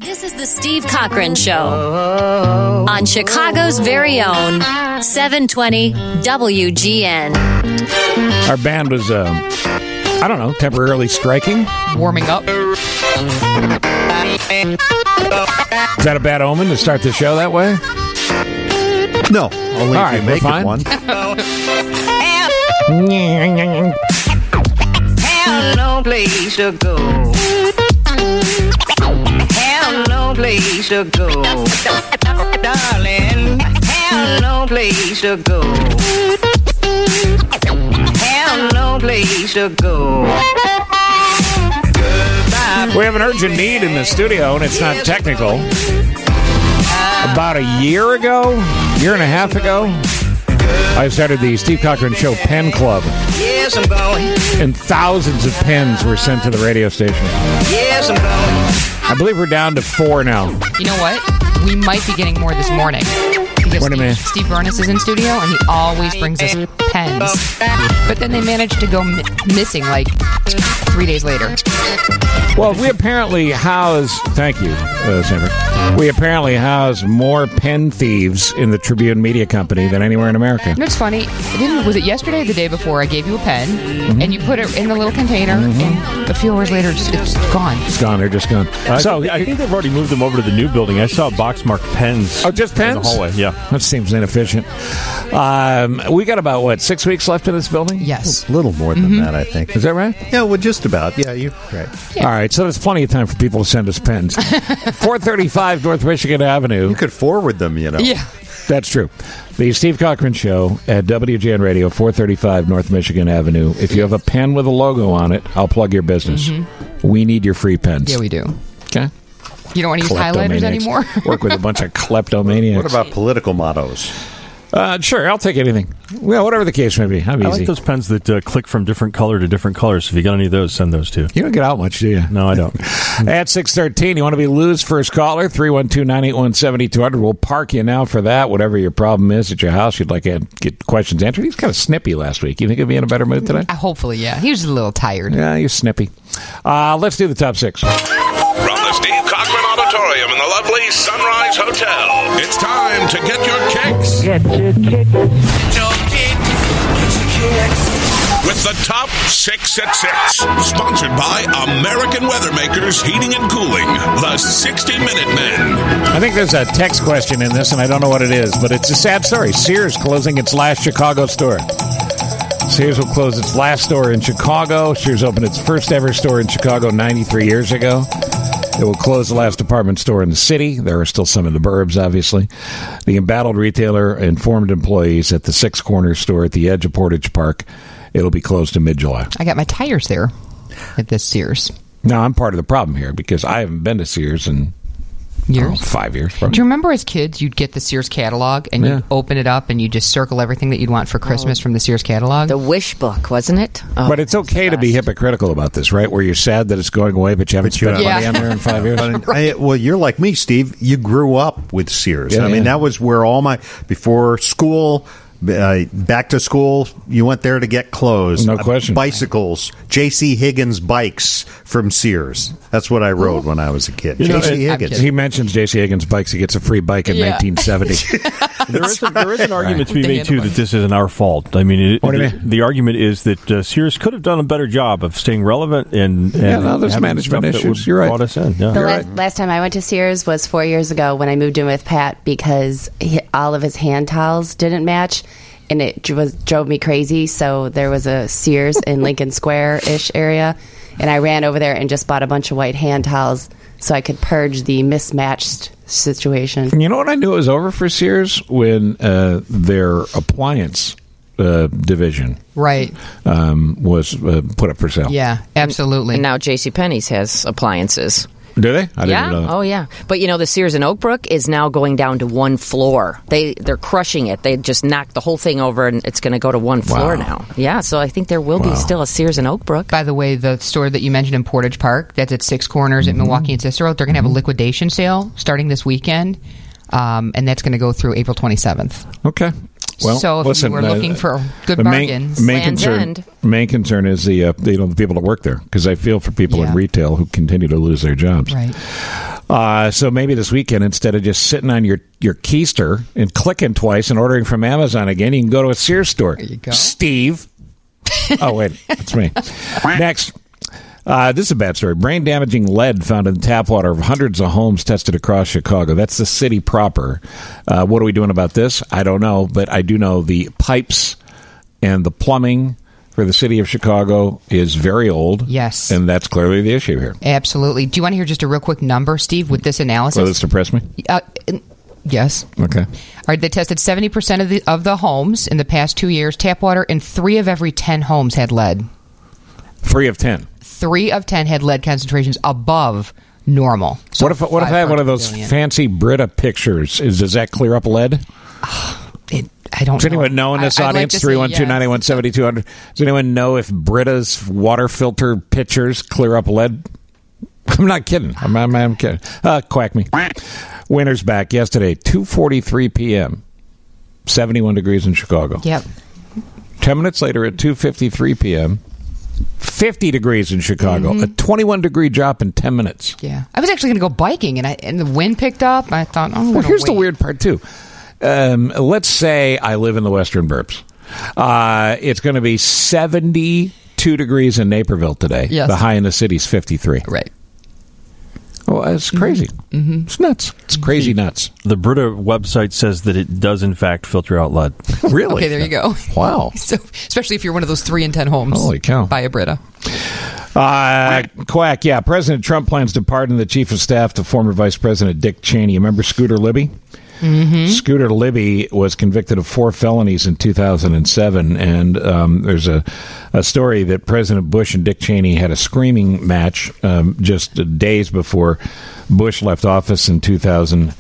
This is the Steve Cochran Show on Chicago's very own 720 WGN. Our band was, temporarily striking. Warming up. Is that a bad omen to start the show that way? No, only All if right, you make we're it one. Have no place to go. Have no place to go. Darling, have no place to go. Have no place to go. We have an urgent need in the studio, and it's not technical. About a year and a half ago, I started the Steve Cochran Show Pen Club. Yes, I'm going. And thousands of pens were sent to the radio station. Yes, I'm going. I believe we're down to 4 now. You know what? We might be getting more this morning. What do you mean? Steve Burness is in studio, and he always brings us pens. But then they managed to go missing like 3 days later. Well, we apparently house... Thank you, Sandra. We apparently house more pen thieves in the Tribune Media Company than anywhere in America. You know what's funny? Was it yesterday or the day before I gave you a pen, and you put it in the little container, and a few hours later, it's gone. It's gone. They're just gone. I think they've already moved them over to the new building. I saw box-marked pens. Oh, just pens? In the hallway, yeah. That seems inefficient. We got about, 6 weeks left in this building? Yes. A little more than that, I think. Is that right? Yeah, well, just about. Yeah, you're right. Yeah. All right, so there's plenty of time for people to send us pens. 435 North Michigan Avenue. You could forward them, you know. Yeah. That's true. The Steve Cochran Show at WGN Radio, 435 North Michigan Avenue. If you have a pen with a logo on it, I'll plug your business. We need your free pens. Yeah, we do. Okay. You don't want to use highlighters anymore? Work with a bunch of kleptomaniacs. What about political mottos? Sure, I'll take anything. Well, whatever the case may be. I'm easy. I like those pens that click from different color to different colors. If you got any of those, send those too. You don't get out much, do you? No, I don't. At 6:13, you want to be Lou's first caller, 312-981-7200. We'll park you now for that, whatever your problem is at your house. You'd like to get questions answered. He was kind of snippy last week. You think he'll be in a better mood today? Hopefully, yeah. He was a little tired. Yeah, he's snippy. Let's do the top 6. From the Steve Cochran Auditorium in the lovely Sunrise Hotel, it's time to get your kicks. Get your kick. Get your kick. Get your kicks. With the top 6 at 6, sponsored by American Weathermakers Heating and Cooling, the 60-Minute Men. I think there's a text question in this, and I don't know what it is, but it's a sad story. Sears closing its last Chicago store. Sears will close its last store in Chicago. Sears opened its first ever store in Chicago 93 years ago. It will close the last department store in the city. There are still some in the burbs, obviously. The embattled retailer informed employees at the Six Corners store at the edge of Portage Park it'll be closed in mid-July. I got my tires there at this Sears. Now, I'm part of the problem here because I haven't been to Sears in 5 years. Probably. Do you remember as kids, you'd get the Sears catalog and you'd open it up and you'd just circle everything that you'd want for Christmas from the Sears catalog? The wish book, wasn't it? Oh, but it's okay to be hypocritical about this, right? Where you're sad that it's going away, but you haven't spent money on there in 5 years. Well, you're like me, Steve. You grew up with Sears. Yeah, I mean, that was where all my, before school, back to school, you went there to get clothes. No question. Bicycles, J.C. Higgins bikes from Sears. That's what I rode when I was a kid. J.C. Higgins. He mentions J.C. Higgins bikes. He gets a free bike in 1970. There is an argument to be made, too, that this isn't our fault. I mean, what do you mean? The argument is that Sears could have done a better job of staying relevant and there's management issues. You're right. Brought us in. Yeah. The last time I went to Sears was 4 years ago when I moved in with Pat because all of his hand towels didn't match. And it drove me crazy. So there was a Sears in Lincoln Square-ish area. And I ran over there and just bought a bunch of white hand towels so I could purge the mismatched situation. You know what I knew it was over for Sears? When their appliance division was put up for sale. Yeah, absolutely. And now JCPenney's has appliances. Do they? I didn't know that. Oh, yeah. But, the Sears in Oak Brook is now going down to one floor. They're crushing it. They just knocked the whole thing over, and it's going to go to one floor now. Yeah, so I think there will be still a Sears in Oak Brook. By the way, the store that you mentioned in Portage Park, that's at Six Corners at Milwaukee and Cicero, they're going to have a liquidation sale starting this weekend, and that's going to go through April 27th. Okay. Well, so if listen, you were looking for good the bargains, main concern is the people that work there, because I feel for people in retail who continue to lose their jobs. Right. So maybe this weekend, instead of just sitting on your keister and clicking twice and ordering from Amazon again, you can go to a Sears store. There you go. Steve. Oh, wait. That's me. Next. This is a bad story. Brain-damaging lead found in tap water of hundreds of homes tested across Chicago. That's the city proper. What are we doing about this? I don't know, but I do know the pipes and the plumbing for the city of Chicago is very old. Yes. And that's clearly the issue here. Absolutely. Do you want to hear just a real quick number, Steve, with this analysis? Will this depress me? Yes. Okay. All right. They tested 70% of the homes in the past 2 years, tap water, and 3 of every 10 homes had lead. 3 of 10. 3 of 10 had lead concentrations above normal. So what if I had one of those fancy Brita pictures? Does that clear up lead? I don't know. Does anyone know in this audience? 312-981-7200. Does anyone know if Brita's water filter pictures clear up lead? I'm not kidding. I'm kidding. Quack me. Winter's back yesterday, 2:43 p.m. 71 degrees in Chicago. Yep. 10 minutes later at 2:53 p.m., 50 degrees in Chicago. A 21-degree drop in 10 minutes. Yeah. I was actually going to go biking, and the wind picked up. I thought, well, here's the weird part, too. Let's say I live in the Western Burbs. It's going to be 72 degrees in Naperville today. Yes. The high in the city is 53. Right. Oh, it's crazy. Mm-hmm. It's nuts. It's crazy nuts. The Brita website says that it does, in fact, filter out lead. Really? Okay, there you go. Wow. So, especially if you're one of those 3 in 10 homes. Holy cow. Buy a Brita. Quack, yeah. President Trump plans to pardon the chief of staff to former Vice President Dick Cheney. Remember Scooter Libby? Mm-hmm. Scooter Libby was convicted of 4 felonies in 2007, and there's a story that President Bush and Dick Cheney had a screaming match just days before Bush left office in 2009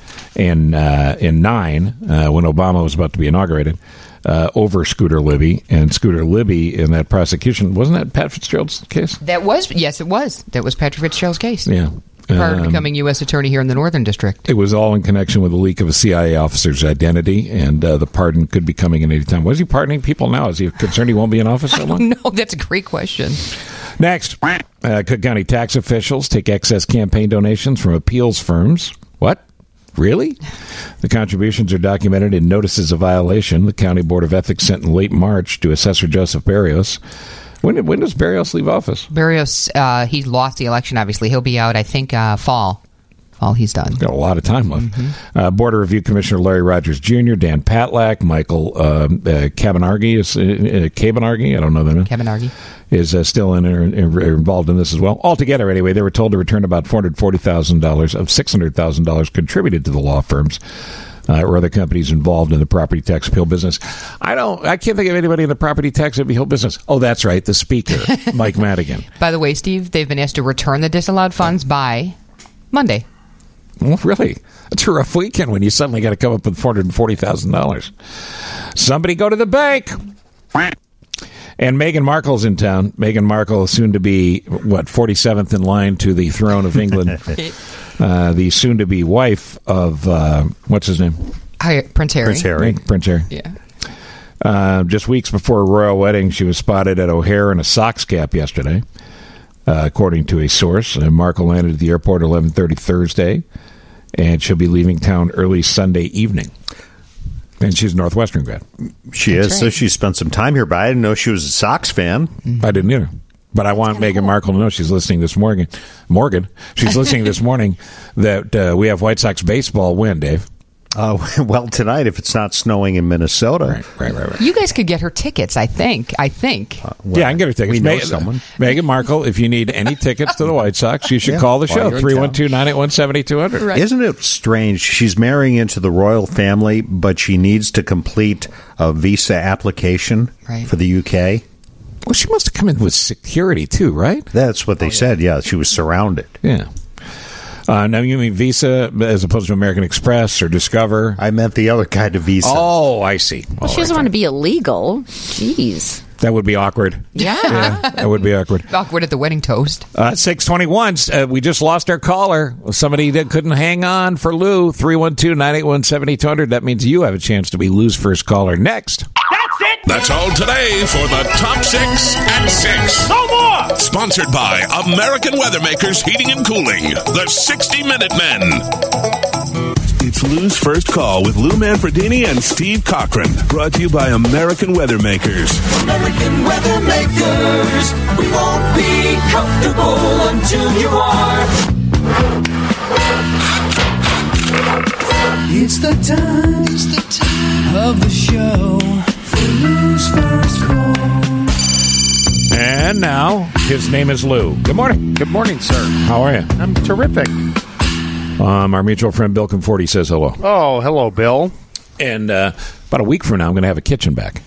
when Obama was about to be inaugurated over Scooter Libby. And Scooter Libby in that prosecution, wasn't that Pat Fitzgerald's case? Yes, it was. That was Patrick Fitzgerald's case. Yeah. Prior to becoming U.S. Attorney here in the Northern District. It was all in connection with the leak of a CIA officer's identity, and the pardon could be coming in any time. Was he pardoning people now? Is he concerned he won't be in office so long? No, that's a great question. Next, Cook County tax officials take excess campaign donations from appeals firms. What? Really? The contributions are documented in notices of violation the County Board of Ethics sent in late March to Assessor Joseph Barrios. When does Barrios leave office? Barrios, he lost the election, obviously. He'll be out, I think, fall. Fall, he's done. Got a lot of time left. Mm-hmm. Board of Review Commissioner Larry Rogers Jr., Dan Patlak, Michael Cabanargi, I don't know the name. Cabanargi. Is still involved in this as well. Altogether, anyway, they were told to return about $440,000 of $600,000 contributed to the law firms or other companies involved in the property tax appeal business. I can't think of anybody in the property tax appeal business. Oh, that's right, the speaker, Mike Madigan. By the way, Steve, they've been asked to return the disallowed funds by Monday. Well, really? That's a rough weekend when you suddenly got to come up with $440,000. Somebody go to the bank. And Meghan Markle's in town. Meghan Markle, soon to be, 47th in line to the throne of England. The soon-to-be wife of, what's his name? Prince Harry. Prince Harry. Yeah. Just weeks before a royal wedding, she was spotted at O'Hare in a Sox cap yesterday, according to a source. Markle landed at the airport at 11:30 Thursday, and she'll be leaving town early Sunday evening. And she's a Northwestern grad. She is, right. So she spent some time here, but I didn't know she was a Sox fan. I didn't either. But I want Meghan Markle to know she's listening this morning. She's listening this morning that we have White Sox baseball win, Dave. Well, tonight, if it's not snowing in Minnesota. Right. You guys could get her tickets, I think. Yeah, I can get her tickets. We know someone. Meghan Markle, if you need any tickets to the White Sox, you should call the show, 312-981-7200. Right. Isn't it strange? She's marrying into the royal family, but she needs to complete a visa application for the UK. Well, she must have come in with security, too, right? That's what they said, yeah. She was surrounded. Yeah. Now, you mean Visa as opposed to American Express or Discover? I meant the other kind of visa. Oh, I see. Well, she doesn't want to be illegal. Jeez. That would be awkward. Yeah. That would be awkward. Awkward at the wedding toast. 621. We just lost our caller. Somebody that couldn't hang on for Lou. 312-981-7200. That means you have a chance to be Lou's first caller next. That's it. That's all today for the Top 6 at 6. No more. Sponsored by American Weathermakers Heating and Cooling, the 60-Minute Men. It's Lou's First Call with Lou Manfredini and Steve Cochran. Brought to you by American Weathermakers. American Weathermakers. We won't be comfortable until you are. It's the time of the show for Lou's First Call. And now, his name is Lou. Good morning. Good morning, sir. How are you? I'm terrific. Our mutual friend Bill Conforti says hello. Oh, hello, Bill. And about a week from now, I'm going to have a kitchen back.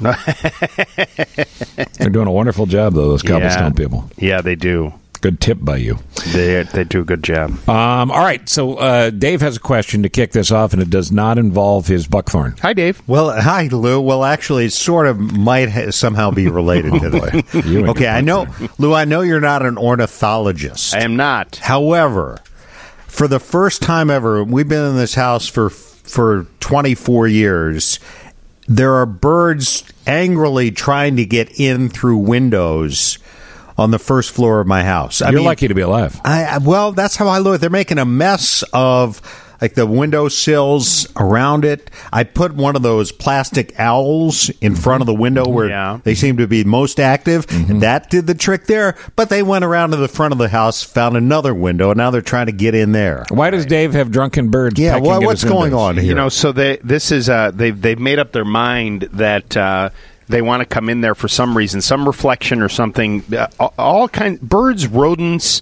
They're doing a wonderful job, though, those Cobblestone people. Yeah, they do. Good tip by you. They do a good job. All right, so Dave has a question to kick this off, and it does not involve his buckthorn. Hi, Dave. Well, hi, Lou. Well, actually, it sort of might somehow be related to this. Okay, I know, Lou, I know you're not an ornithologist. I am not. However, for the first time ever, we've been in this house for 24 years. There are birds angrily trying to get in through windows on the first floor of my house. You're lucky to be alive. Well, that's how I look. They're making a mess of like the window sills around it. I put one of those plastic owls in front of the window where they seem to be most active, and that did the trick there. But they went around to the front of the house, found another window, and now they're trying to get in there. Why does Dave have drunken birds? Yeah, what's going on here? You know, so they've made up their mind that they want to come in there for some reason, some reflection or something. All kinds, birds, rodents.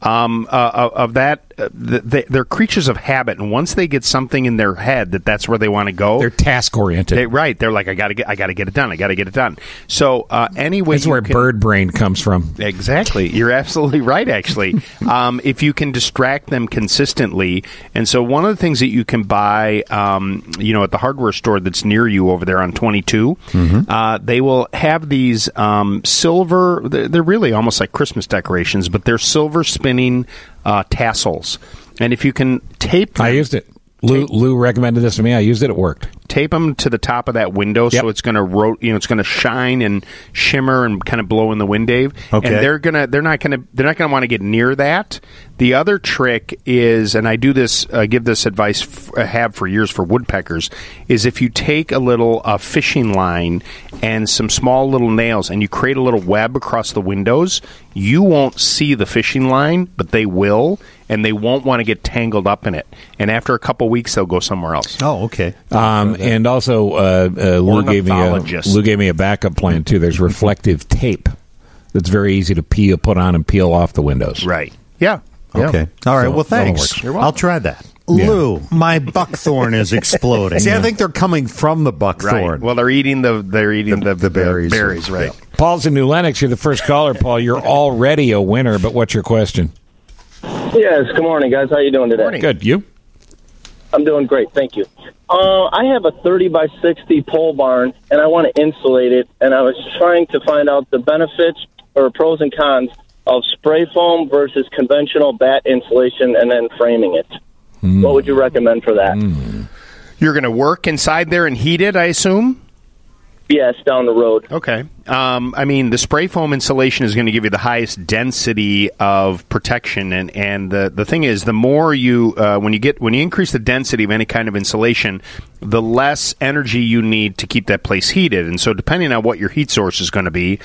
Of that, they're creatures of habit, and once they get something in their head that's where they want to go, they're task oriented. They're like, I got to get it done. I got to get it done. So anyway, that's where bird brain comes from. Exactly, you're absolutely right. Actually, if you can distract them consistently, and so one of the things that you can buy, at the hardware store that's near you over there on 22, they will have these silver. They're really almost like Christmas decorations, but they're silver spinning tassels, and if you can tape them, I used it. Lou recommended this to me. I used it. It worked. Tape them to the top of that window, so it's going to it's going to shine and shimmer and kind of blow in the wind, Dave. Okay. And they're not going to want to get near that. The other trick is, and I do this, give this advice, have for years for woodpeckers, is if you take a little fishing line and some small little nails and you create a little web across the windows, you won't see the fishing line, but they will, and they won't want to get tangled up in it. And after a couple weeks, they'll go somewhere else. Oh, okay. And also, Lou gave me a backup plan, too. There's reflective tape that's very easy to put on and peel off the windows. Right. Yeah. Okay. All right. So, well, thanks. You're welcome. I'll try that. Yeah. Lou, my buckthorn is exploding. See, I think they're coming from the buckthorn. Right. Well, they're eating the berries. Berries, right. Yeah. Paul's in New Lenox. You're the first caller, Paul. You're already a winner, but what's your question? Yes, good morning, guys. How you doing today? Morning. Good. You? I'm doing great, thank you. I have a 30 by 60 pole barn, and I want to insulate it, and I was trying to find out the benefits or pros and cons of spray foam versus conventional bat insulation and then framing it. What would you recommend for that? You're going to work inside there and heat it, I assume? Yes, down the road. Okay. I mean, the spray foam insulation is going to give you the highest density of protection, and the thing is, the more you when you increase the density of any kind of insulation, the less energy you need to keep that place heated. And so, depending on what your heat source is going to be,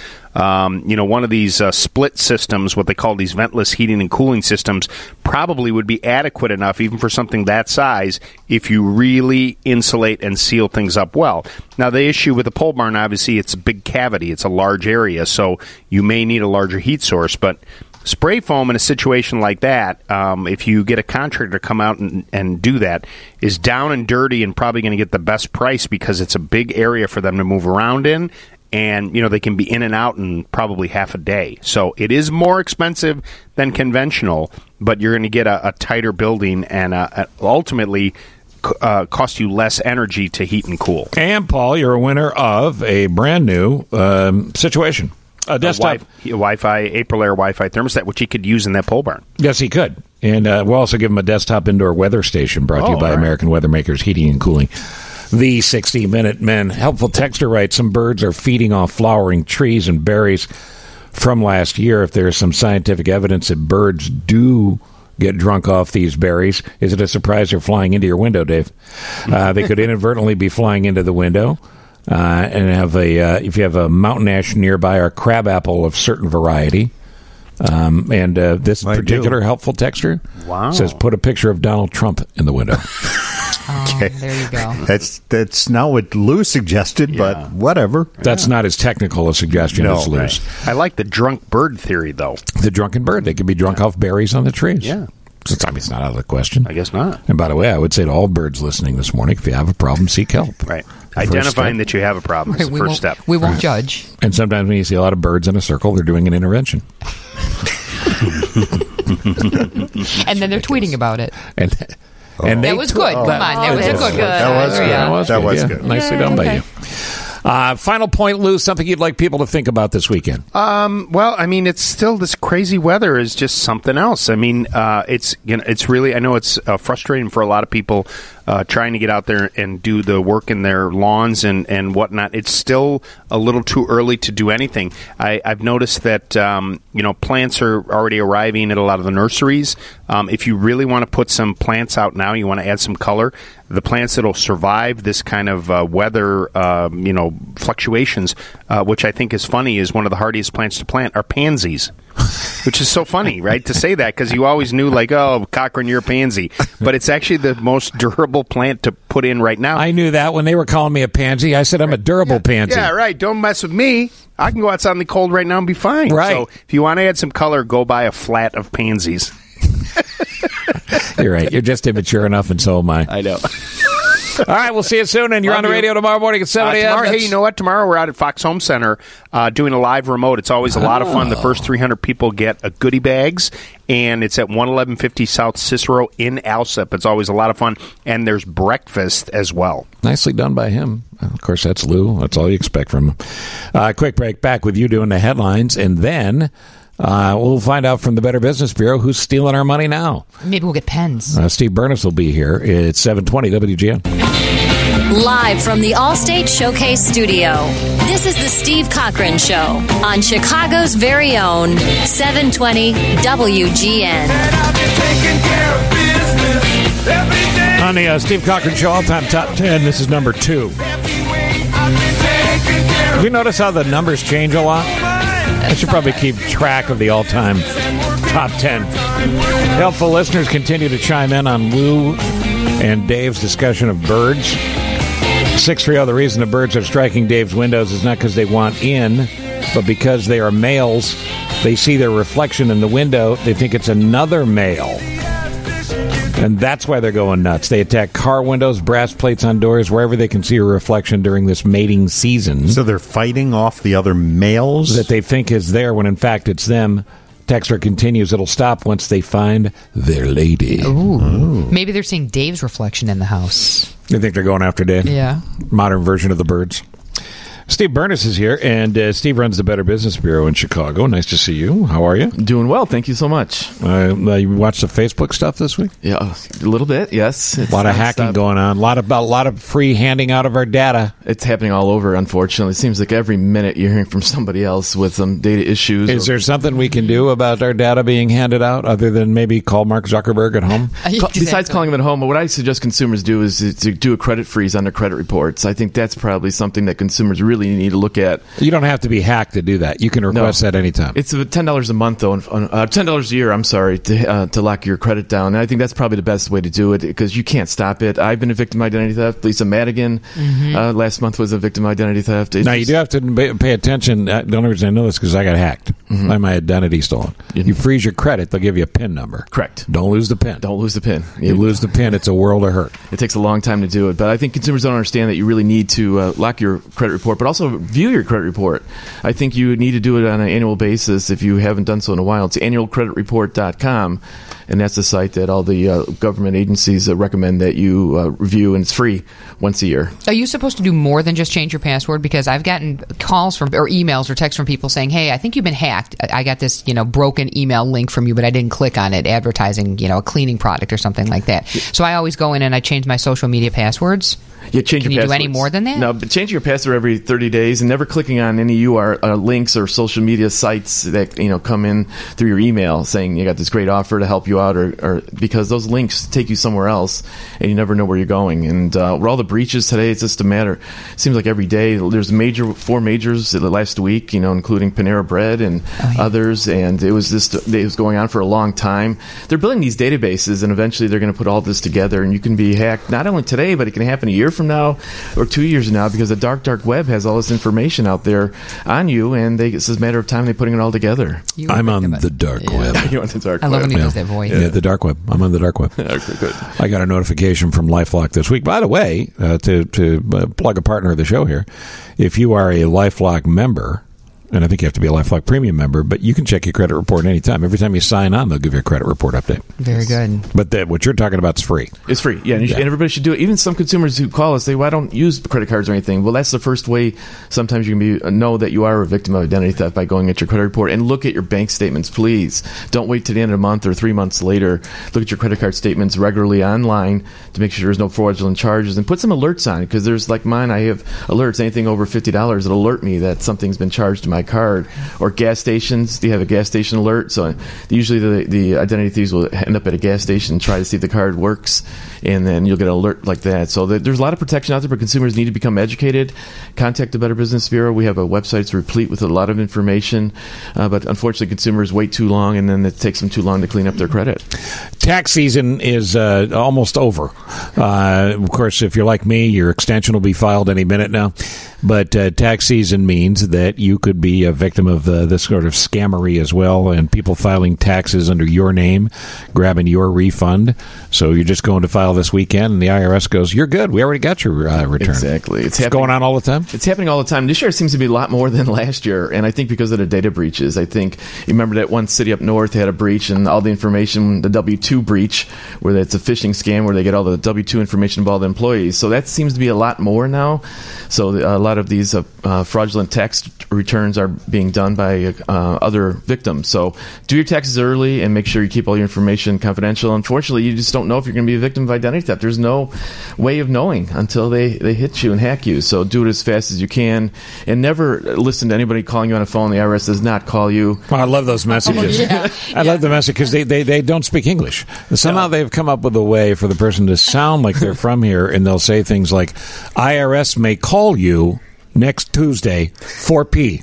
one of these split systems, what they call these ventless heating and cooling systems, probably would be adequate enough, even for something that size, if you really insulate and seal things up well. Now, the issue with the pole barn, obviously, it's a big cavity. It's a large area, so you may need a larger heat source. But spray foam in a situation like that, if you get a contractor to come out and do that, is down and dirty and probably going to get the best price because it's a big area for them to move around in. And, they can be in and out in probably half a day. So it is more expensive than conventional, but you're going to get a tighter building and ultimately cost you less energy to heat and cool. And, Paul, you're a winner of a brand new situation. A desktop. Wi-Fi, Aprilaire Wi-Fi thermostat, which he could use in that pole barn. Yes, he could. And we'll also give him a desktop indoor weather station brought to you by American Weather Makers Heating and Cooling. The 60-Minute Men. Helpful texter writes, some birds are feeding off flowering trees and berries from last year. If there is some scientific evidence that birds do get drunk off these berries, is it a surprise they're flying into your window, Dave? They could inadvertently be flying into the window. And have if you have a mountain ash nearby or crabapple of certain variety. This particular helpful texter says, put a picture of Donald Trump in the window. Okay. There you go. That's not what Lou suggested, but whatever. That's not as technical a suggestion as Lou's. Right. I like the drunk bird theory, though. The drunken bird. They could be drunk off berries on the trees. Yeah. It's not out of the question. I guess not. And by the way, I would say to all birds listening this morning, if you have a problem, seek help. Right. Identifying that you have a problem is the first step. We won't judge. And sometimes when you see a lot of birds in a circle, they're doing an intervention. And then they're tweeting about it. And that was good. Come on. That was a good one. That was good. Nicely done by you. Final point, Lou, something you'd like people to think about this weekend? Well, I mean, it's still this crazy weather is just something else. I mean, it's really, I know it's frustrating for a lot of people trying to get out there and do the work in their lawns and whatnot. It's still a little too early to do anything. I've noticed that, plants are already arriving at a lot of the nurseries. If you really want to put some plants out now, you want to add some color, the plants that will survive this kind of weather, fluctuations, which I think is funny, is one of the hardiest plants to plant are pansies. Which is so funny, right, to say that, because you always knew, like, oh, Cochran, you're a pansy. But it's actually the most durable plant to put in right now. I knew that when they were calling me a pansy. I said I'm a durable pansy. Yeah, right. Don't mess with me. I can go outside in the cold right now and be fine. Right. So if you want to add some color, go buy a flat of pansies. You're right. You're just immature enough, and so am I. I know. All right, we'll see you soon, and you're on the radio tomorrow morning at 7 a.m. Hey, you know what? Tomorrow we're out at Fox Home Center doing a live remote. It's always a lot of fun. The first 300 people get a goodie bags, and it's at 11150 South Cicero in Alsip. It's always a lot of fun, and there's breakfast as well. Nicely done by him. Of course, that's Lou. That's all you expect from him. Quick break, back with you doing the headlines, and then we'll find out from the Better Business Bureau who's stealing our money now. Maybe we'll get pens. Steve Burness will be here. It's 7:20 WGN. Live from the Allstate Showcase Studio, this is the Steve Cochran Show on Chicago's very own 720 WGN. On the Steve Cochran Show All-Time Top 10, this is number 2. Have you noticed how the numbers change a lot? I should probably keep track of the all-time top 10. Helpful listeners continue to chime in on Lou and Dave's discussion of birds. 630, the reason the birds are striking Dave's windows is not because they want in, but because they are males. They see their reflection in the window. They think it's another male. And that's why they're going nuts. They attack car windows, brass plates on doors, wherever they can see a reflection during this mating season. So they're fighting off the other males? That they think is there when in fact it's them. Texter continues, it'll stop once they find their lady. Ooh. Maybe they're seeing Dave's reflection in the house. You think they're going after Dave? Yeah. Modern version of the birds. Steve Burness is here, and Steve runs the Better Business Bureau in Chicago. Nice to see you. How are you? Doing well. Thank you so much. You watched the Facebook stuff this week? Yeah, a little bit, yes. It's a lot of hacking going on. A lot of free handing out of our data. It's happening all over, unfortunately. It seems like every minute you're hearing from somebody else with some data issues. Is there something we can do about our data being handed out other than maybe call Mark Zuckerberg at home? Exactly. Besides calling him at home, what I suggest consumers do is to do a credit freeze on their credit reports. I think that's probably something that consumers really need to look at. You don't have to be hacked to do that. You can request that anytime. It's $10 a month, though, $10 a year, I'm sorry, to lock your credit down. And I think that's probably the best way to do it because you can't stop it. I've been a victim of identity theft. Lisa Madigan last month was a victim of identity theft. Now, you do have to pay attention. The only reason I know this is because I got hacked. I had my identity stolen. You freeze your credit, they'll give you a PIN number. Correct. Don't lose the PIN. Don't lose the PIN. You lose the PIN, it's a world of hurt. It takes a long time to do it. But I think consumers don't understand that you really need to lock your credit report, but also view your credit report. I think you need to do it on an annual basis if you haven't done so in a while. It's annualcreditreport.com, and that's the site that all the government agencies recommend that you review, and it's free once a year. Are you supposed to do more than just change your password? Because I've gotten calls from, or emails or texts from people saying, hey, I think you've been hacked. I got this, broken email link from you, but I didn't click on it, advertising, a cleaning product or something like that. So I always go in and I change my social media passwords. Yeah, change Can your you passwords. do any more than that? No, but change your password every 30 days and never clicking on any links or social media sites that come in through your email saying you got this great offer to help you out, or because those links take you somewhere else and you never know where you're going. And with all the breaches today, it's just a matter. It seems like every day there's 4 majors last week, including Panera Bread and others, and it was going on for a long time. They're building these databases, and eventually they're going to put all this together, and you can be hacked not only today, but it can happen a year from now or 2 years from now, because the dark web has all this information out there on you, and it's just a matter of time they're putting it all together. I'm on the dark web. You're on the dark web. I love when he does that voice. Yeah, the dark web. I'm on the dark web. Okay, good. I got a notification from LifeLock this week. By the way, to plug a partner of the show here, if you are a LifeLock member, and I think you have to be a LifeLock Premium member, but you can check your credit report anytime. Every time you sign on, they'll give you a credit report update. Very good. But what you're talking about is free. It's free, yeah, and everybody should do it. Even some consumers who call us say, well, I don't use credit cards or anything. Well, that's the first way sometimes you can know that you are a victim of identity theft, by going at your credit report and look at your bank statements, please. Don't wait to the end of the month or 3 months later. Look at your credit card statements regularly online to make sure there's no fraudulent charges, and put some alerts on it, because there's, like mine, I have alerts. Anything over $50, it'll alert me that something's been charged to my card. Or gas stations, you have a gas station alert. So usually the identity thieves will end up at a gas station and try to see if the card works, and then you'll get an alert like that. So there's a lot of protection out there, but consumers need to become educated. Contact the Better Business Bureau. We have a website that's replete with a lot of information, but unfortunately consumers wait too long, and then it takes them too long to clean up their credit. Tax season is almost over. Of course, if you're like me, your extension will be filed any minute now. But tax season means that you could be a victim of this sort of scammery as well, and people filing taxes under your name, grabbing your refund. So you're just going to file this weekend, and the IRS goes, you're good. We already got your return. Exactly. It's going on all the time? It's happening all the time. This year seems to be a lot more than last year, and I think because of the data breaches. I think, you remember that one city up north had a breach, and all the information, the W-2 breach, where it's a phishing scam where they get all the W-2 information of all the employees. So that seems to be a lot more now. So a lot of these fraudulent tax returns are being done by other victims. So do your taxes early and make sure you keep all your information confidential. Unfortunately, you just don't know if you're going to be a victim of identity theft. There's no way of knowing until they hit you and hack you. So do it as fast as you can, and never listen to anybody calling you on a phone. The IRS does not call you. Oh, I love those messages. I love the message because they don't speak English. Somehow they've come up with a way for the person to sound like they're from here, and they'll say things like, IRS may call you next Tuesday, 4p.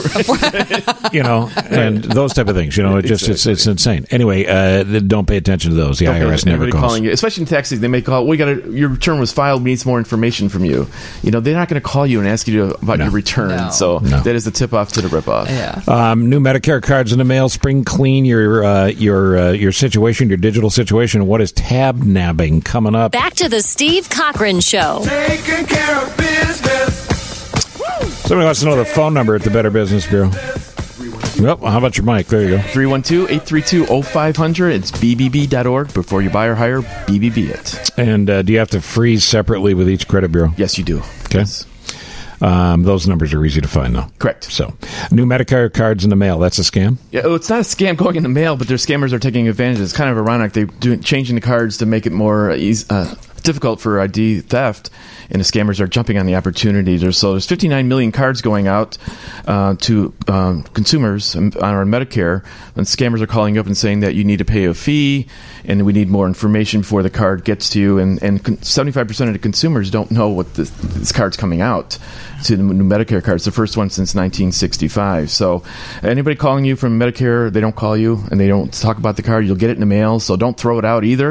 And those type of things. It's insane. Anyway, don't pay attention to those. The IRS never calls. Calling you, especially in taxes, they may call. Your return was filed. We need some more information from you. They're not going to call you and ask you about your return. No. So that is the tip off to the rip off. Yeah. New Medicare cards in the mail. Spring clean your situation, your digital situation. What is tab nabbing coming up? Back to the Steve Cochran Show. Taking care of business. Somebody wants to know the phone number at the Better Business Bureau. Well, how about your mic? There you go. 312-832-0500. It's bbb.org. Before you buy or hire, BBB it. And do you have to freeze separately with each credit bureau? Yes, you do. Okay. Yes. Those numbers are easy to find, though. Correct. So, new Medicare cards in the mail. That's a scam? Yeah, it's not a scam going in the mail, but their scammers are taking advantage. It's kind of ironic. They're changing the cards to make it more difficult for ID theft, and the scammers are jumping on the opportunity. There's 59 million cards going out to consumers on our Medicare, and scammers are calling up and saying that you need to pay a fee, and we need more information before the card gets to you. And 75% of the consumers don't know what this card's coming out to the new Medicare card. It's the first one since 1965. So anybody calling you from Medicare, they don't call you, and they don't talk about the card. You'll get it in the mail, so don't throw it out either,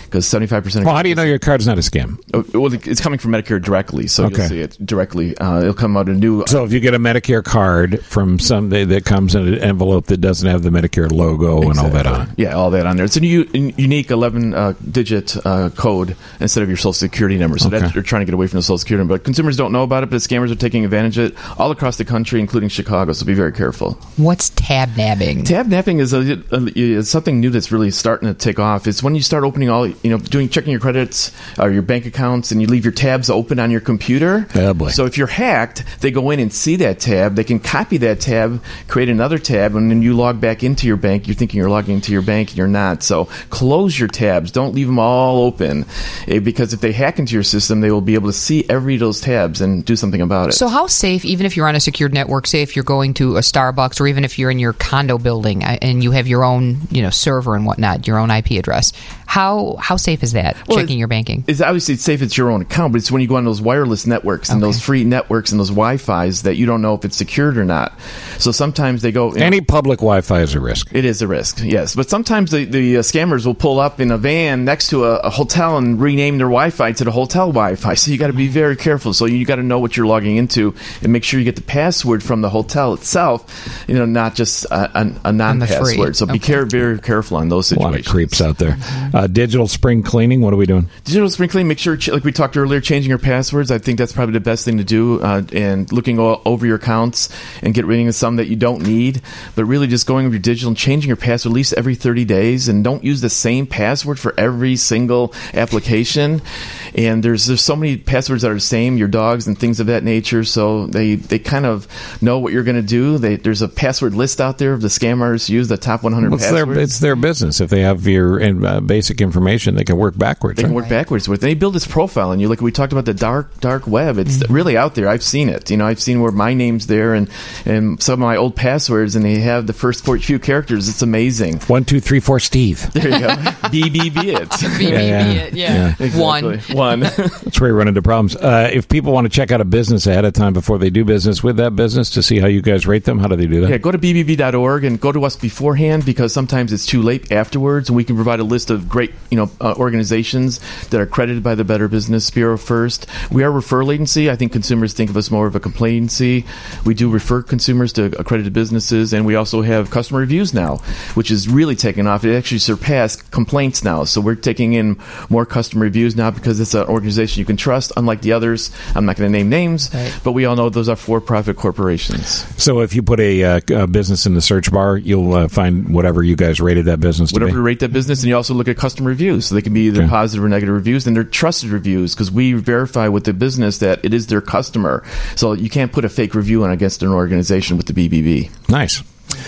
because 75%. Well, how do you know your card's not a scam? Well, it's coming from Medicare directly, so Okay. you'll see it directly. It'll come out a new. So if you get a Medicare card from somebody that comes in an envelope that doesn't have the Medicare logo and all that on it. Yeah, all that on there. It's a unique 11-digit code instead of your Social Security number. So that you're trying to get away from the Social Security number. But consumers don't know about it, but scammers are taking advantage of it all across the country, including Chicago. So be very careful. What's tab nabbing? Tab nabbing is something new that's really starting to take off. It's when you start opening checking your credits or your bank accounts, and you leave your tabs open on your computer. Oh boy. So if you're hacked, they go in and see that tab. They can copy that tab, create another tab, and then you log back into your bank. You're thinking you're logging into your bank, and you're not. So close your tabs. Don't leave them all open, because if they hack into your system, they will be able to see every of those tabs and do something about it. So how safe, even if you're on a secured network, say if you're going to a Starbucks, or even if you're in your condo building and you have your own, server and whatnot, your own IP address, how safe is that, checking your banking? It's obviously safe. It's your own account, but it's when you go on those wireless networks and those free networks and those Wi-Fis that you don't know if it's secured or not. So sometimes they go... Any public Wi-Fi is a risk. It is a risk, yes. But sometimes the scammers will pull up in a van next to a hotel and rename their Wi-Fi to the hotel Wi-Fi. So you got to be very careful. So you got to know what you're logging into and make sure you get the password from the hotel itself, not just a non-password. So be very careful on those situations. A lot of creeps out there. Digital spring cleaning, what are we doing? Digital spring cleaning, make sure, like we talked earlier, changing your passwords. I think that's probably the best thing to do, and looking over your accounts and get rid of some that you don't need. But really just going over your digital and changing your password at least every 30 days, and don't use the same password for every single application. And there's so many passwords that are the same, your dogs and things of that nature, so they kind of know what you're going to do. There's a password list out there of the scammers use the top 100 passwords. It's their business. If they have your basic information, they can work backwards. They can work backwards with it. They build this profile, and we talked about the dark web. It's really out there. I've seen it. I've seen where my name's there and some of my old passwords, and they have the first few characters. It's amazing. 1, 2, 3, 4, Steve. There you go. BBB it. BBB it. Yeah. Exactly. One. That's where you run into problems. If people want to check out a business ahead of time before they do business with that business to see how you guys rate them, how do they do that? Yeah, go to bbb.org and go to us beforehand, because sometimes it's too late afterwards, and we can provide a list of great organizations that are accredited by the Better Business Bureau first. We are a referral agency. I think consumers think of us more of a complainancy. We do refer consumers to accredited businesses, and we also have customer reviews now, which is really taking off. It actually surpassed complaints now. So we're taking in more customer reviews now because it's an organization you can trust, unlike the others. I'm not going to name names, but we all know those are for-profit corporations. So if you put a business in the search bar, you'll find whatever you guys rated that business to be. Whatever you rate that business, and you also look at customer reviews. So they can be either positive or negative reviews, and they're trusted reviews because we verify with the business that it is their customer. So you can't put a fake review in against an organization with the BBB. Nice.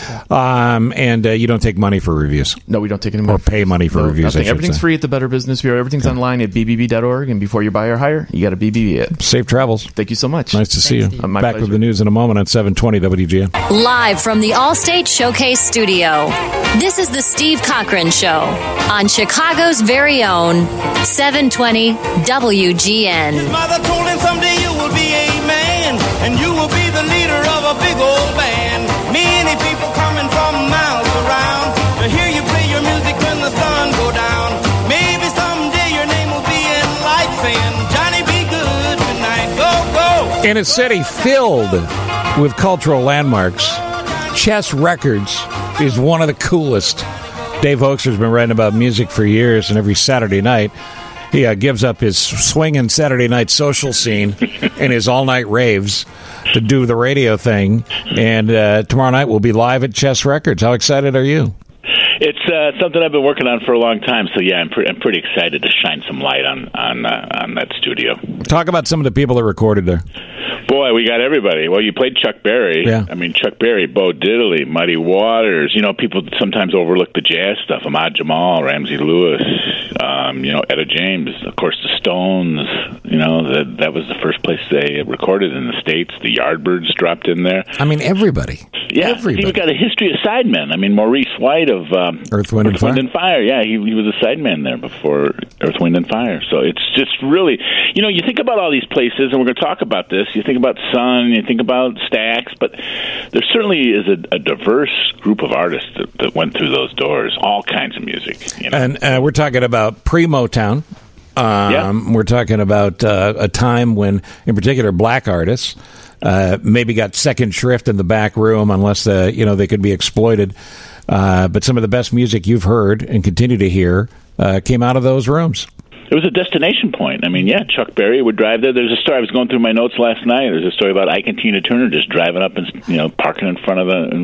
And you don't take money for reviews? No, we don't take any money. Or pay money for reviews, I should Everything's say. free at the Better Business Bureau. Everything's online at bbb.org, and before you buy or hire, you got to BBB it. Safe travels. Thank you so much. Nice to see you. My Back pleasure. with the news in a moment on 720 WGN. Live from the Allstate Showcase Studio, this is the Steve Cochran Show on Chicago's very own 720 WGN. His mother told him someday you will be a man, and you will be the leader of a big old band. Many people coming from miles around to hear you play your music when the sun go down. Maybe someday your name will be in lights saying, Johnny, be good tonight. Go, go. In a city filled with cultural landmarks, Chess Records is one of the coolest. Dave Hoekster's been writing about music for years, and every Saturday night he gives up his swinging Saturday night social scene and his all-night raves to do the radio thing. And tomorrow night we'll be live at Chess Records. How excited are you? It's something I've been working on for a long time. So yeah, I'm pretty excited to shine some light on that studio. Talk about some of the people that recorded there. Boy, we got everybody. Well, you played Chuck Berry. Yeah. I mean, Chuck Berry, Bo Diddley, Muddy Waters. People sometimes overlook the jazz stuff. Ahmad Jamal, Ramsey Lewis, Etta James, of course, the Stones. That was the first place they recorded in the States. The Yardbirds dropped in there. I mean, everybody. Yeah, everybody. You've got a history of sidemen. I mean, Maurice White of Earth, Wind, and Fire. Yeah, he was a sideman there before Earth, Wind, and Fire. So it's just really, you think about all these places, and we're going to talk about this. You think about Sun, you think about Stax, but there certainly is a diverse group of artists that went through those doors, all kinds of music. And we're talking about pre-Motown. We're talking about a time when, in particular, black artists maybe got second shrift in the back room unless they could be exploited. But some of the best music you've heard and continue to hear came out of those rooms. It was a destination point. I mean, Chuck Berry would drive there. There's a story. I was going through my notes last night. There's a story about Ike and Tina Turner just driving up and parking in front of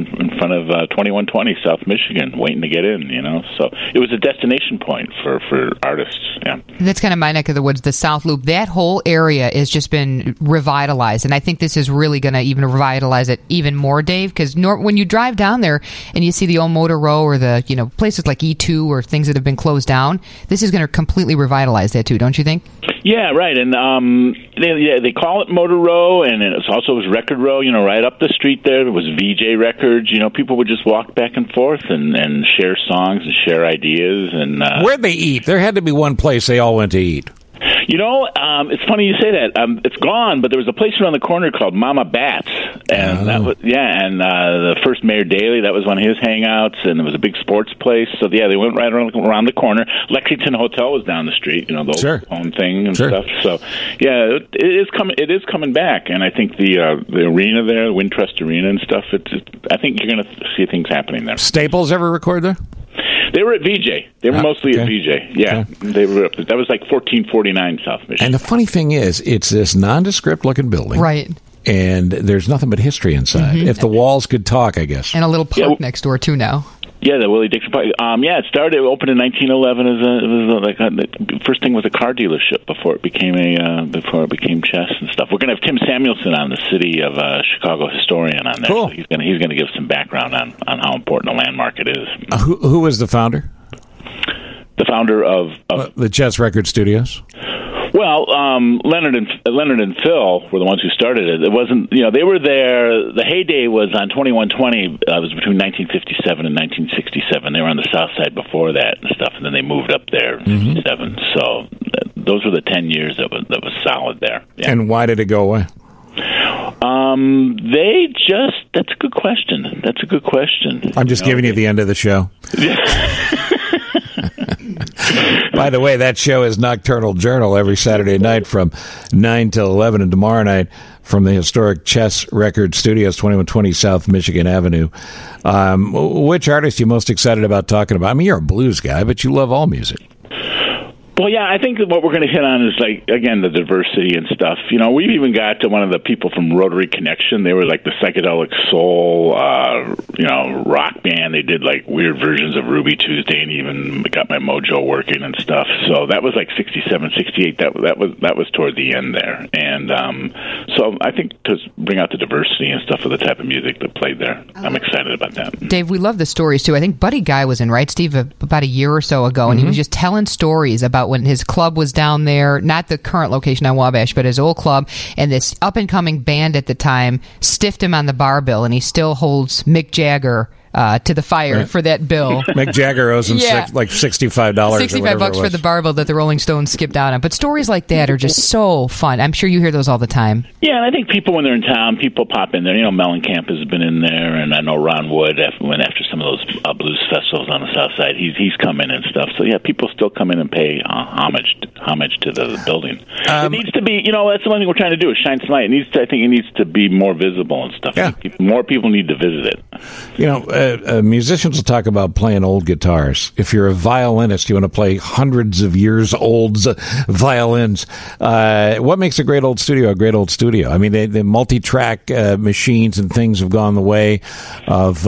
2120 South Michigan, waiting to get in. So it was a destination point for artists. Yeah, that's kind of my neck of the woods, the South Loop. That whole area has just been revitalized, and I think this is really going to even revitalize it even more, Dave. Because when you drive down there and you see the old Motor Row or the places like E2 or things that have been closed down, this is going to completely revitalize that too, don't you think? Yeah, right. And they call it Motor Row, and it also was Record Row. Right up the street there was VJ Records. People would just walk back and forth and share songs and share ideas. And where'd they eat? There had to be one place they all went to eat. It's funny you say that. It's gone, but there was a place around the corner called Mama Bats, and that was the first Mayor Daley, that was one of his hangouts, and it was a big sports place. So they went right around the corner. Lexington Hotel was down the street, the old home thing and stuff. So it is coming back, and I think the arena there, the Wintrust Arena and stuff. I think you're going to see things happening there. Staples ever record there? They were at VJ. They were mostly at VJ. Yeah, they were. That was like 1449 South Michigan. And the funny thing is, it's this nondescript-looking building, right? And there's nothing but history inside. If the walls could talk, I guess. And a little park next door too now. Yeah, the Willie Dixon Park. It opened in 1911 the first thing was a car dealership before it became chess and stuff. We're going to have Tim Samuelson on, the city of Chicago historian, on there. Cool. So he's going to give some background on how important a landmark it is. Who was the founder? The founder of the Chess Record Studios. Well, Leonard and Phil were the ones who started it. It wasn't, they were there. The heyday was on 2120. It was between 1957 and 1967. They were on the South Side before that and stuff, and then they moved up there in 57. So those were the 10 years that was solid there. Yeah. And why did it go away? That's a good question. I'm just giving you the end of the show. By the way, that show is Nocturnal Journal every Saturday night from 9 till 11, and tomorrow night from the historic Chess Record Studios, 2120 South Michigan Avenue. Which artist are you most excited about talking about? I mean, you're a blues guy, but you love all music. Well, yeah, I think that what we're going to hit on is, again, the diversity and stuff. We've even got to one of the people from Rotary Connection. They were like the psychedelic soul, rock band. They did weird versions of Ruby Tuesday, and even got My Mojo working and stuff. So that was 67, 68. That was toward the end there. And so I think to bring out the diversity and stuff of the type of music that played there, I'm excited about that. Dave, we love the stories too. I think Buddy Guy was in, right, Steve, about a year or so ago, and he was just telling stories about when his club was down there, not the current location on Wabash, but his old club, and this up-and-coming band at the time stiffed him on the bar bill, and he still holds Mick Jagger to the fire for that bill. Mick Jagger owes him $65. $65 for the bar bill that the Rolling Stones skipped out on. But stories like that are just so fun. I'm sure you hear those all the time. Yeah, and I think people, when they're in town, people pop in there. Mellencamp has been in there, and I know Ron Wood went after some of those blues festivals on the South Side. He's come in and stuff. So yeah, people still come in and pay homage to the building. It needs to be, that's the one thing we're trying to do is shine some light. I think it needs to be more visible and stuff. Yeah. More people need to visit it. Musicians will talk about playing old guitars. If you're a violinist, you want to play hundreds of years old violins. What makes a great old studio a great old studio? I mean, the multi-track machines and things have gone the way of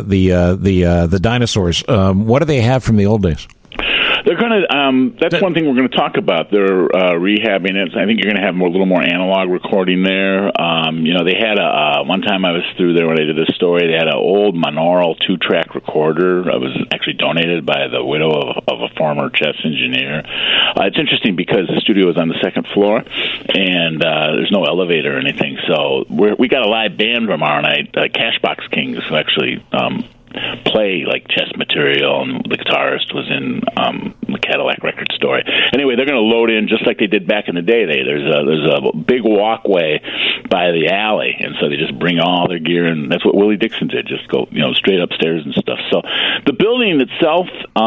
the dinosaurs. What do they have from the old days? They're going to. That's one thing we're going to talk about. They're rehabbing it. I think you're going to have a little more analog recording there. They had one time I was through there when I did this story. They had an old monaural 2-track recorder. It was actually donated by the widow of a former chess engineer. It's interesting because the studio is on the second floor, and there's no elevator or anything. So we got a live band tomorrow night, Cashbox Kings, who actually play like chess material, and the guitarist was in the Cadillac Record Store. Anyway, they're going to load in just like they did back in the day. There's a big walkway by the alley, and so they just bring all their gear, and that's what Willie Dixon did. Just go, straight upstairs and stuff. So the building itself,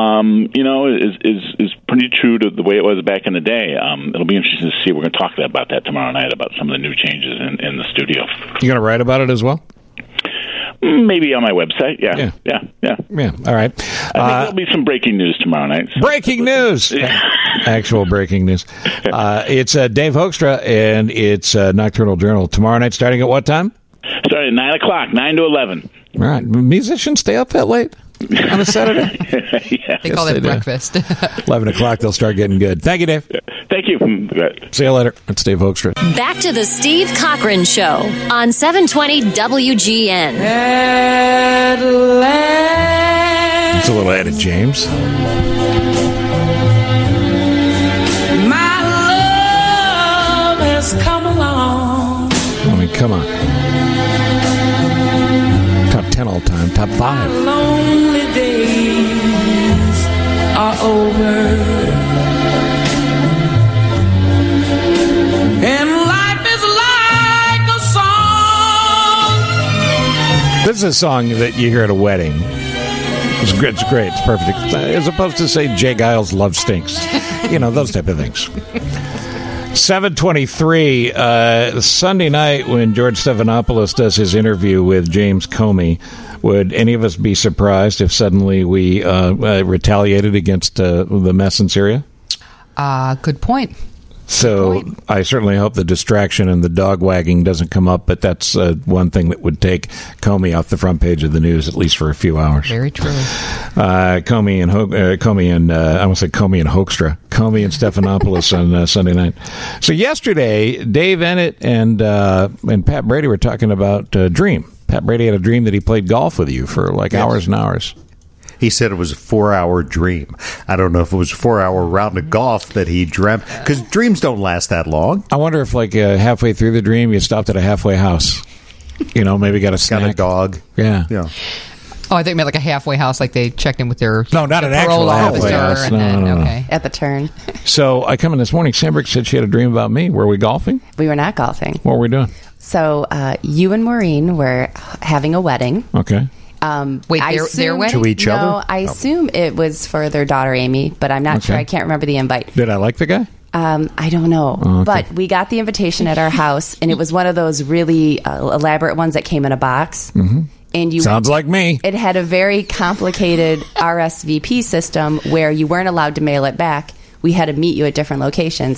is pretty true to the way it was back in the day. It'll be interesting to see. We're going to talk about that tomorrow night, about some of the new changes in the studio. You going to write about it as well? Maybe on my website. Yeah. All right. I think there'll be some breaking news tomorrow night. So. Breaking news. Actual breaking news. It's Dave Hoekstra, and it's Nocturnal Journal. Tomorrow night, starting at what time? Starting at 9 o'clock, 9 to 11. All right. Musicians stay up that late on a Saturday? Yeah. They call it breakfast. 11 o'clock, they'll start getting good. Thank you, Dave. Thank you. See you later. It's Dave Hoekstra. Back to the Steve Cochran Show on 720 WGN. It's a little Etta James. My love has come along. I mean, come on. Top 10 all time. Top 5. My lonely days are over. And life is like a song. This is a song that you hear at a wedding. It's great. It's perfect. As opposed to, say, Jay Giles' Love Stinks. Those type of things. 7:23, Sunday night when George Stephanopoulos does his interview with James Comey, would any of us be surprised if suddenly we retaliated against the mess in Syria? Good point. So I certainly hope the distraction and the dog wagging doesn't come up, but that's one thing that would take Comey off the front page of the news, at least for a few hours. Very true. Comey and Hoekstra. Comey and Stephanopoulos on Sunday night. So yesterday, Dave Ennett and Pat Brady were talking about a dream. Pat Brady had a dream that he played golf with you for hours and hours. He said it was a 4-hour dream. I don't know if it was a 4-hour round of golf that he dreamt, because dreams don't last that long. I wonder if, halfway through the dream, you stopped at a halfway house. Maybe got a snack. Got a dog. Yeah. Oh, I think like a halfway house, like they checked in with their no, not an actual halfway house. No. Okay. At the turn. So I come in this morning. Sandberg said she had a dream about me. Were we golfing? We were not golfing. What were we doing? So you and Maureen were having a wedding. Okay. Wait, their wedding? To each other? No, I assume it was for their daughter, Amy, but I'm not sure. I can't remember the invite. Did I like the guy? I don't know. Oh, okay. But we got the invitation at our house, and it was one of those really elaborate ones that came in a box. Mm-hmm. And sounds like me. It had a very complicated RSVP system where you weren't allowed to mail it back. We had to meet you at different locations.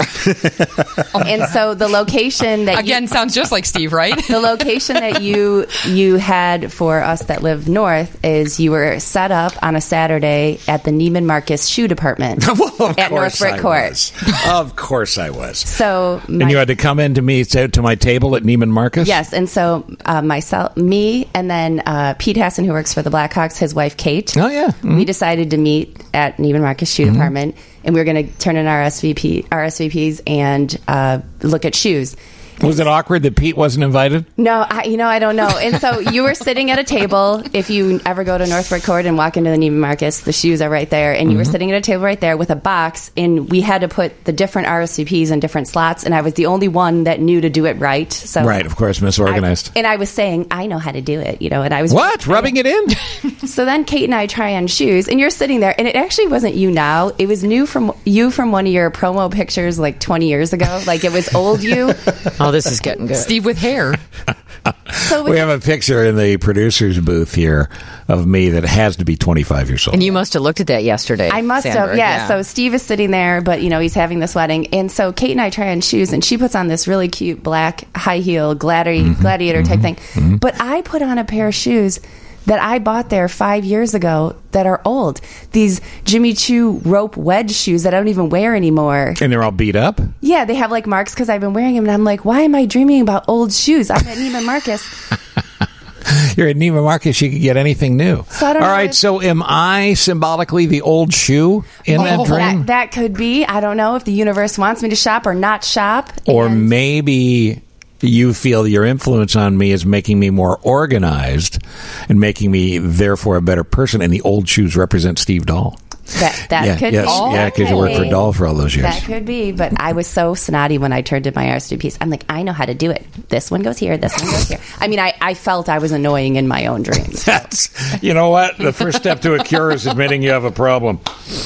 And so the location that again sounds just like Steve, right? The location that you had for us that live north is you were set up on a Saturday at the Neiman Marcus shoe department at Northbrook Court. Of course I was. So and you had to come in to me to my table at Neiman Marcus? Yes, and so me, and then Pete Hassan, who works for the Blackhawks, his wife Kate. Oh yeah. Mm-hmm. We decided to meet at Neiman Marcus shoe department. And we were going to turn in our RSVPs and look at shoes. Was it awkward that Pete wasn't invited? No, I don't know. And so you were sitting at a table. If you ever go to Northbrook Court and walk into the Neiman Marcus, the shoes are right there. And you were sitting at a table right there with a box. And we had to put the different RSVPs in different slots. And I was the only one that knew to do it right. So right, of course, misorganized. And I was saying, I know how to do it, And I was rubbing it in. So then Kate and I try on shoes, and you're sitting there, and it actually wasn't you now. It was from one of your promo pictures 20 years ago. It was old you. Oh, this is getting good. Steve with hair. So we have a picture in the producer's booth here of me that has to be 25 years old. And you must have looked at that yesterday. I must have, yeah. So Steve is sitting there, but he's having this wedding, and so Kate and I try on shoes, and she puts on this really cute black high heel gladiator type thing. Mm-hmm. But I put on a pair of shoes that I bought there 5 years ago that are old. These Jimmy Choo rope wedge shoes that I don't even wear anymore. And they're all beat up? Yeah, they have marks because I've been wearing them. And I'm like, why am I dreaming about old shoes? I'm at Neiman Marcus. You're at Neiman Marcus. You could get anything new. So all right, so am I symbolically the old shoe in that dream? That could be. I don't know if the universe wants me to shop or not shop. Or maybe you feel your influence on me is making me more organized and making me, therefore, a better person. And the old shoes represent Steve Dahl. That could be. Yeah, because you worked for Dahl for all those years. That could be, but I was so snotty when I turned in my RSVPs. I'm like, I know how to do it. This one goes here, this one goes here. I mean, I felt I was annoying in my own dreams. You know what? The first step to a cure is admitting you have a problem.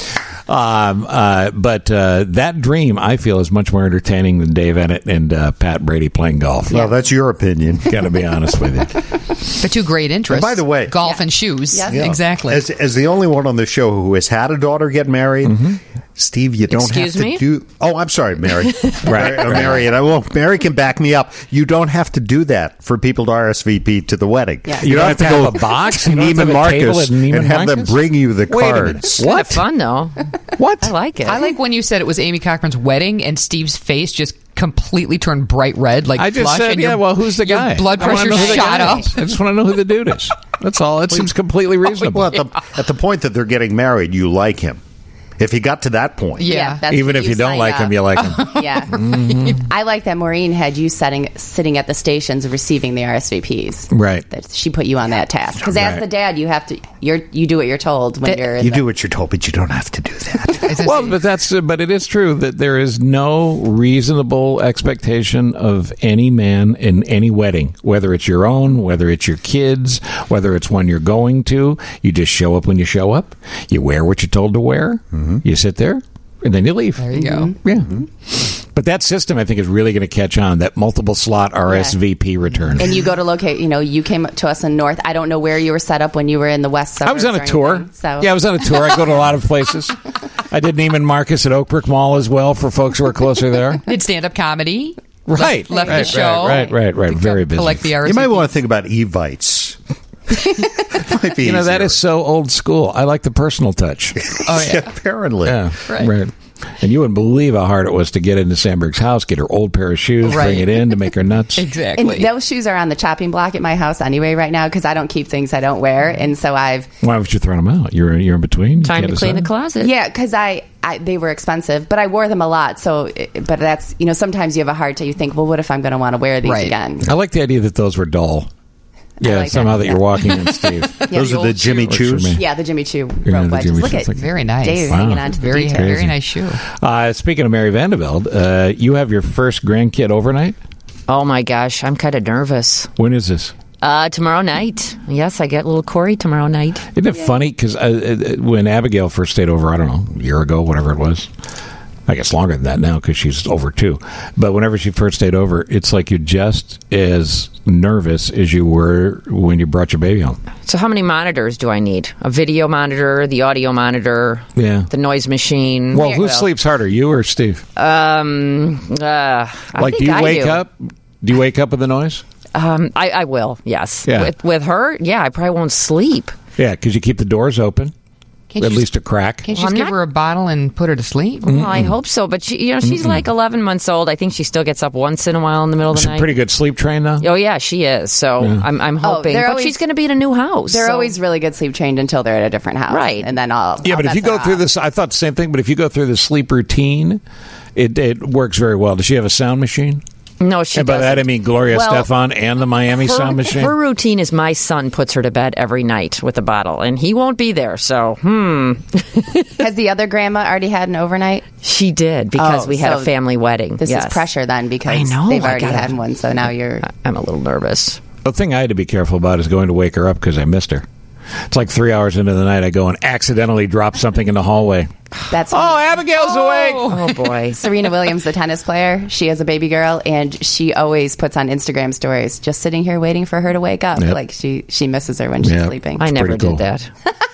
But that dream, I feel, is much more entertaining than Dave Ennett and Pat Brady playing golf. Well, that's your opinion. Got to be honest with you. The two great interests. And by the way, golf and shoes. Yes. Yeah. Exactly. As the only one on the show who has had a daughter get married, Steve, you don't Excuse have to me? do. Oh, I'm sorry, Mary. Right. Mary, and Mary can back me up. You don't have to do that for people to RSVP to the wedding. Yeah. You don't have to have a box. You don't have to Neiman have a table Marcus at Neiman and have them Marcus? bring you the Wait a minute. cards. Kind of fun, though. What? I like it. I like when you said it was Amy Cochran's wedding and Steve's face just completely turned bright red, like I just flush, said, and yeah, your, well, who's the your guy? blood I wanna pressure know who the shot guy up. is. I just want to know who the dude is. That's all. It seems completely reasonable. Well, at the point that they're getting married, you like him. If he got to that point, Yeah. that's Even when if you don't sign like him, up. you like him. Yeah. I like that Maureen had you sitting at the stations receiving the RSVPs. Right. That she put you on that task. Because as Right. the dad, you have to you do what you're told when you're in you the, do what you're told, but you don't have to do that. Well, but it is true that there is no reasonable expectation of any man in any wedding, whether it's your own, whether it's your kids, whether it's one you're going to. You just show up when you show up. You wear what you're told to wear. You sit there, and then you leave. There you go. Yeah. But that system, I think, is really going to catch on. That multiple slot RSVP return. and you go to locate. You came to us in North. I don't know where you were set up when you were in the West suburbs. I was on or a tour. anything, so Yeah, I was on a tour. I go to a lot of places. I did Neiman Marcus at Oakbrook Mall as well for folks who are closer there. Did stand-up comedy. Right. Left right, the show. Right. Very busy. Collect the RSVPs. You might want to think about Evites. Might be that easier. is so old school. I like the personal touch. Oh, yeah. Apparently. Yeah, Right. And you wouldn't believe how hard it was to get into Sandberg's house, get her old pair of shoes, Right. bring it in to make her nuts. Exactly. And those shoes are on the chopping block at my house anyway right now because I don't keep things I don't wear, and so I've Why would you throw them out? You're in between. You Time can't to clean the decide? closet. yeah because I they were expensive, but I wore them a lot. So, but that's sometimes you have a hard time. You think, well, what if I'm going to want to wear these Right. again? I like the idea that those were dull. Yeah, like somehow that, that you're walking in, Steve. Those are the Jimmy Works for Choos. me. Yeah, the Jimmy Choo Yeah, rope the wedges. Jimmy Look Choo's at Very nice. Dave Wow. hanging on to the Very, details. very nice shoe. Speaking of Mary Vandeveld, you have your first grandkid overnight? Oh my gosh, I'm kind of nervous. When is this? Tomorrow night. Yes, I get little Corey tomorrow night. Isn't it funny? Because when Abigail first stayed over, I don't know, a year ago, whatever it was. I guess longer than that now because she's over 2. But whenever she first stayed over, it's like you're just as nervous as you were when you brought your baby home. So how many monitors do I need? A video monitor, the audio monitor, Yeah. the noise machine. Well, who sleeps harder, you or Steve? I Like, think do you I wake do. up? Do you wake up with the noise? I will, yes. Yeah. With her, yeah, I probably won't sleep. Yeah, because you keep the doors open, Can't at you least a crack. Can't you Well, just I'm give not- her a bottle and put her to sleep? Well, I hope so, but she's like 11 months old. I think she still gets up once in a while in the middle of the She's a night. pretty good sleep trained now. Oh yeah, she is. So I'm hoping. they're But always- she's going to be in a new house. They're so- always really good sleep trained until they're at a different house, Right. And then I'll Yeah, but if you go through this, I thought the same thing. But if you go through the sleep routine, it works very well. Does she have a sound machine? No, she And by doesn't. that I mean Gloria Well, Estefan and the Miami sound machine. Her routine is my son puts her to bed every night with a bottle, and he won't be there. So, Has the other grandma already had an overnight? She did because we had a family wedding. This Yes. is pressure then because I know, they've I already gotta- had one. So now you're. I'm a little nervous. The thing I had to be careful about is going to wake her up because I missed her. It's like 3 hours into the night, I go and accidentally drop something in the hallway. That's Abigail's awake. Oh boy. Serena Williams, the tennis player, she has a baby girl, and she always puts on Instagram stories, just sitting here waiting for her to wake up. Yep. Like she misses her when she's sleeping. I never pretty cool. did that.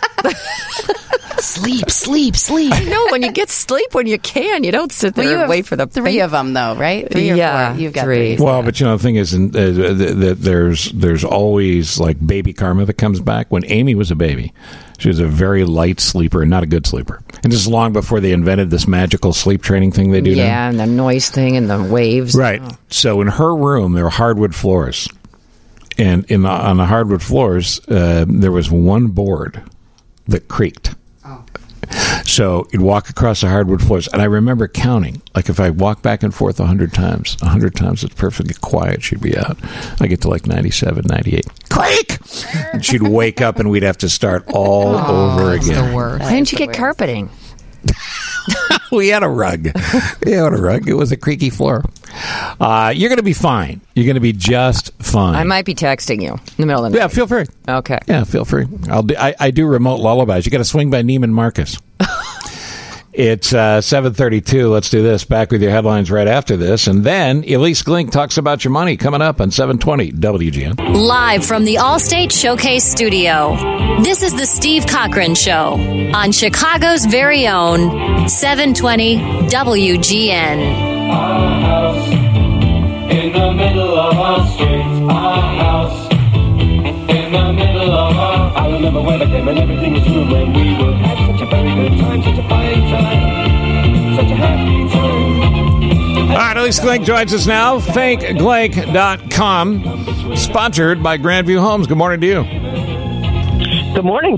Sleep, sleep, sleep. No, when you get sleep when you can, you don't sit there Well, you and have wait for the 3 of them, though, right? 3 or Yeah, 4. You've got 3. 3. Well, but the thing is, that there's always like baby karma that comes back. When Amy was a baby, she was a very light sleeper and not a good sleeper. And this is long before they invented this magical sleep training thing they do now. Yeah, and the noise thing and the waves. Right. So in her room, there were hardwood floors, and on the hardwood floors, there was one board that creaked. So you'd walk across the hardwood floors, and I remember counting. Like if I walk back and forth 100 times it's perfectly quiet, she'd be out. I get to like 97, 98. Creak! And she'd wake up, and we'd have to start all over again. The worst. Why didn't you get carpeting? We had a rug. It was a creaky floor. You're going to be fine. You're going to be just fine. I might be texting you in the middle of the night. Yeah, feel free. Okay. Yeah, feel free. I do remote lullabies. You got to swing by Neiman Marcus. It's 7:32. Let's do this. Back with your headlines right after this. And then Elise Glink talks about your money coming up on 720 WGN. Live from the Allstate Showcase Studio, this is the Steve Cochran Show on Chicago's very own 720 WGN. Our house in the middle of our street. Our house in the middle of our... I remember when I came and everything was new when we would have such a very good time, such a fine time, such a happy time. All right, Elise Glink joins us now. ThankGlink.com, sponsored by Grandview Homes. Good morning to you. Good morning.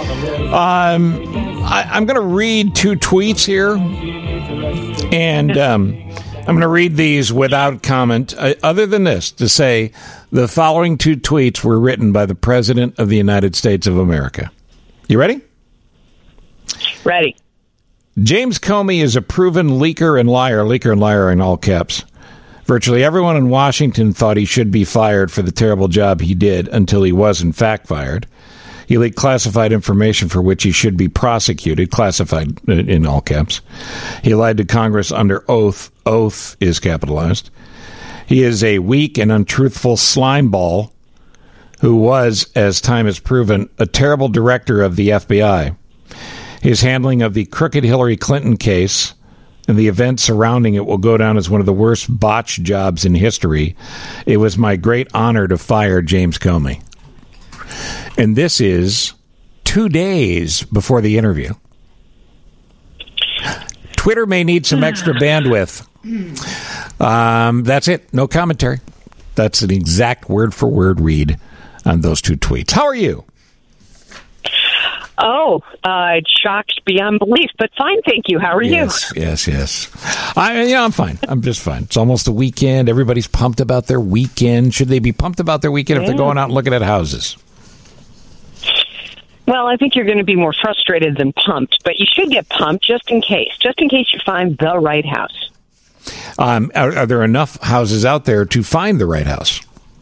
I'm going to read two tweets here, and I'm going to read these without comment, other than this, to say the following two tweets were written by the President of the United States of America. You ready? Ready. James Comey is a proven leaker and liar in all caps. Virtually everyone in Washington thought he should be fired for the terrible job he did until he was in fact fired. He leaked classified information for which he should be prosecuted, classified in all caps. He lied to Congress under oath. Oath is capitalized. He is a weak and untruthful slimeball who was, as time has proven, a terrible director of the FBI. His handling of the crooked Hillary Clinton case and the events surrounding it will go down as one of the worst botched jobs in history. It was my great honor to fire James Comey. And this is 2 days before the interview. Twitter may need some extra bandwidth. That's it. No commentary. That's an exact word-for-word read on those two tweets. How are you? Shocked beyond belief, but fine, thank you. How are you? Yes. I'm fine. I'm just fine. It's almost the weekend. Everybody's pumped about their weekend. Should they be pumped about their weekend if they're going out and looking at houses? Well, I think you're going to be more frustrated than pumped, but you should get pumped just in case you find the right house. Are there enough houses out there to find the right house?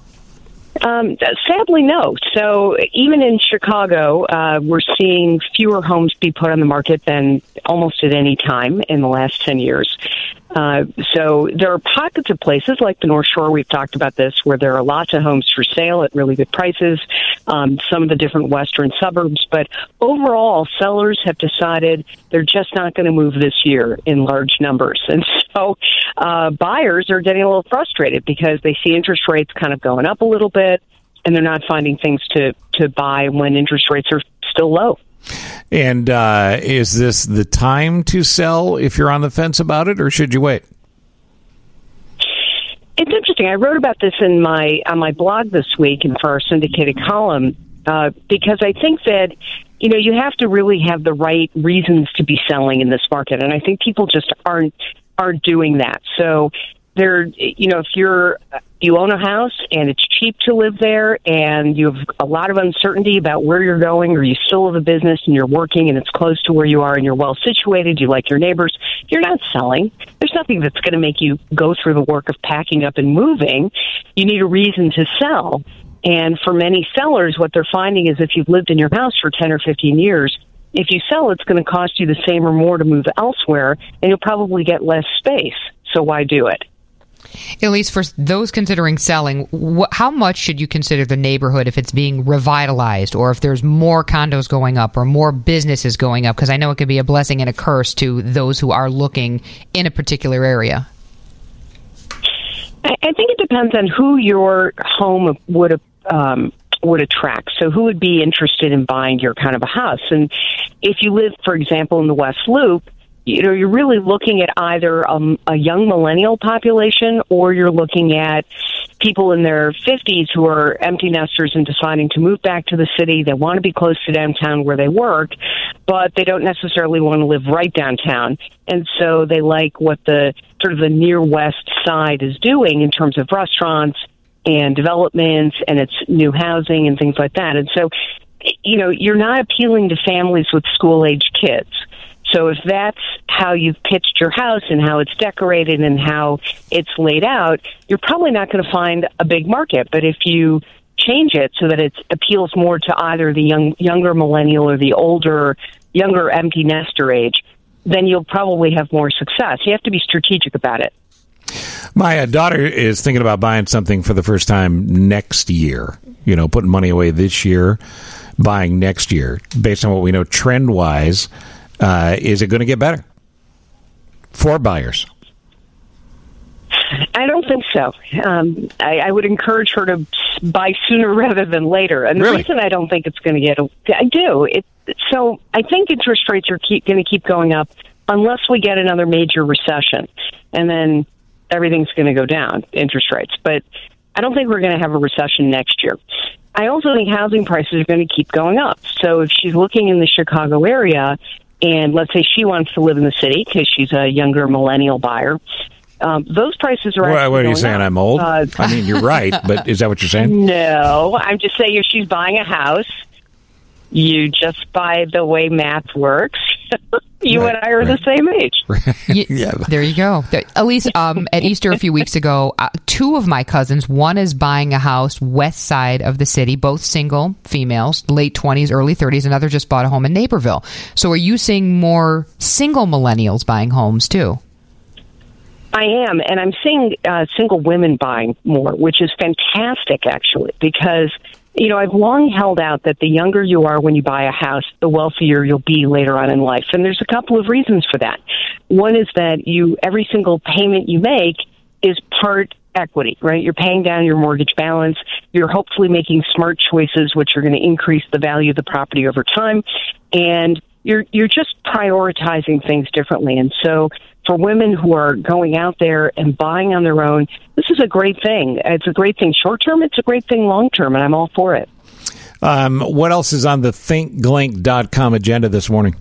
Sadly, no. So even in Chicago, we're seeing fewer homes be put on the market than almost at any time in the last 10 years. So there are pockets of places like the North Shore, we've talked about this, where there are lots of homes for sale at really good prices, some of the different western suburbs. But overall, sellers have decided they're just not going to move this year in large numbers. And so buyers are getting a little frustrated because they see interest rates kind of going up a little bit, and they're not finding things to buy when interest rates are still low. And is this the time to sell if you're on the fence about it, or should you wait? It's interesting. I wrote about this on my blog this week and for our syndicated column because I think that you have to really have the right reasons to be selling in this market, and I think people just aren't doing that. So if you own a house and it's cheap to live there and you have a lot of uncertainty about where you're going, or you still have a business and you're working and it's close to where you are and you're well situated, you like your neighbors, you're not selling. There's nothing that's going to make you go through the work of packing up and moving. You need a reason to sell. And for many sellers, what they're finding is if you've lived in your house for 10 or 15 years, if you sell, it's going to cost you the same or more to move elsewhere, and you'll probably get less space. So why do it? Elise, for those considering selling, how much should you consider the neighborhood if it's being revitalized, or if there's more condos going up or more businesses going up? Because I know it could be a blessing and a curse to those who are looking in a particular area. I think it depends on who your home would attract. So who would be interested in buying your kind of a house? And if you live, for example, in the West Loop, you're really looking at either a young millennial population, or you're looking at people in their 50s who are empty nesters and deciding to move back to the city. They want to be close to downtown where they work, but they don't necessarily want to live right downtown. And so they like what the sort of the near west side is doing in terms of restaurants and developments, and it's new housing and things like that. And so, you're not appealing to families with school-age kids. So if that's how you've pitched your house and how it's decorated and how it's laid out, you're probably not going to find a big market. But if you change it so that it appeals more to either the younger millennial or the younger empty nester age, then you'll probably have more success. You have to be strategic about it. My daughter is thinking about buying something for the first time next year, putting money away this year, buying next year. Based on what we know trend-wise, is it going to get better for buyers? I don't think so. I would encourage her to buy sooner rather than later. And the reason I don't think it's going to get... I do. So I think interest rates are going to keep going up unless we get another major recession. And then everything's going to go down, interest rates. But I don't think we're going to have a recession next year. I also think housing prices are going to keep going up. So if she's looking in the Chicago area, and let's say she wants to live in the city because she's a younger millennial buyer, those prices are actually what are you going saying? up. I'm old? I mean, you're right, but is that what you're saying? No, I'm just saying if she's buying a house, you just buy the way math works. You and I are the same age. There you go. Elise, at Easter a few weeks ago, two of my cousins, one is buying a house west side of the city, both single females, late 20s, early 30s. Another just bought a home in Naperville. So are you seeing more single millennials buying homes too? I am, and I'm seeing single women buying more, which is fantastic, actually, because I've long held out that the younger you are when you buy a house, the wealthier you'll be later on in life. And there's a couple of reasons for that. One is that every single payment you make is part equity, right? You're paying down your mortgage balance. You're hopefully making smart choices, which are going to increase the value of the property over time. And you're just prioritizing things differently. And so for women who are going out there and buying on their own, this is a great thing. It's a great thing short term. It's a great thing long term, and I'm all for it. What else is on the ThinkGlink.com agenda this morning?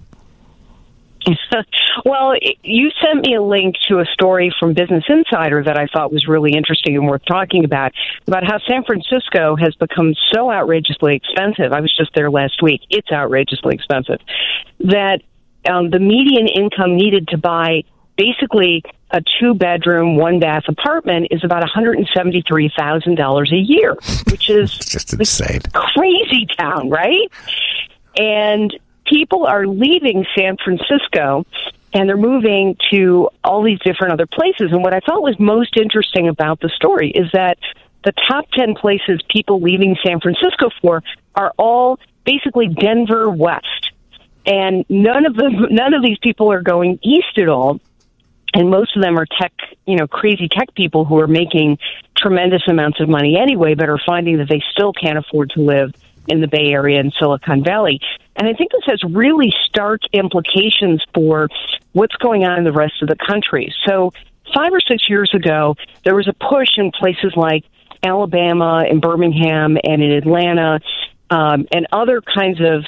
Well, you sent me a link to a story from Business Insider that I thought was really interesting and worth talking about how San Francisco has become so outrageously expensive. I was just there last week. It's outrageously expensive. That the median income needed to buy basically a 2-bedroom, 1-bath apartment is about $173,000 a year, which is just insane. Crazy town, right? And people are leaving San Francisco and they're moving to all these different other places. And what I thought was most interesting about the story is that the top 10 places people leaving San Francisco for are all basically Denver West. And none of these people are going east at all. And most of them are crazy tech people who are making tremendous amounts of money anyway, but are finding that they still can't afford to live in the Bay Area and Silicon Valley. And I think this has really stark implications for what's going on in the rest of the country. So 5 or 6 years ago, there was a push in places like Alabama and Birmingham and in Atlanta and other kinds of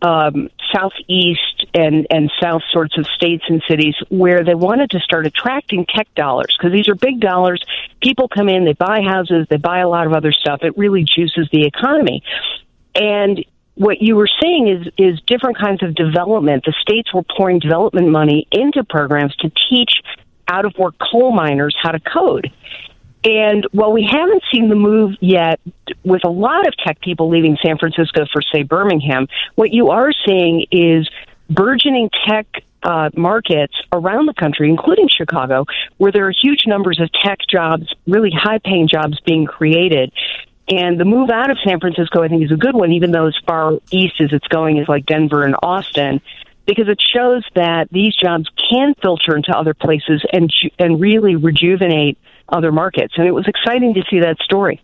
southeast and south sorts of states and cities where they wanted to start attracting tech dollars, because these are big dollars. People come in, they buy houses, they buy a lot of other stuff. It really juices the economy. And what you were seeing is different kinds of development. The states were pouring development money into programs to teach out-of-work coal miners how to code. And while we haven't seen the move yet with a lot of tech people leaving San Francisco for, say, Birmingham, what you are seeing is burgeoning tech markets around the country, including Chicago, where there are huge numbers of tech jobs, really high-paying jobs being created. And the move out of San Francisco, I think, is a good one, even though as far east as it's going is like Denver and Austin, because it shows that these jobs can filter into other places and really rejuvenate other markets. And it was exciting to see that story.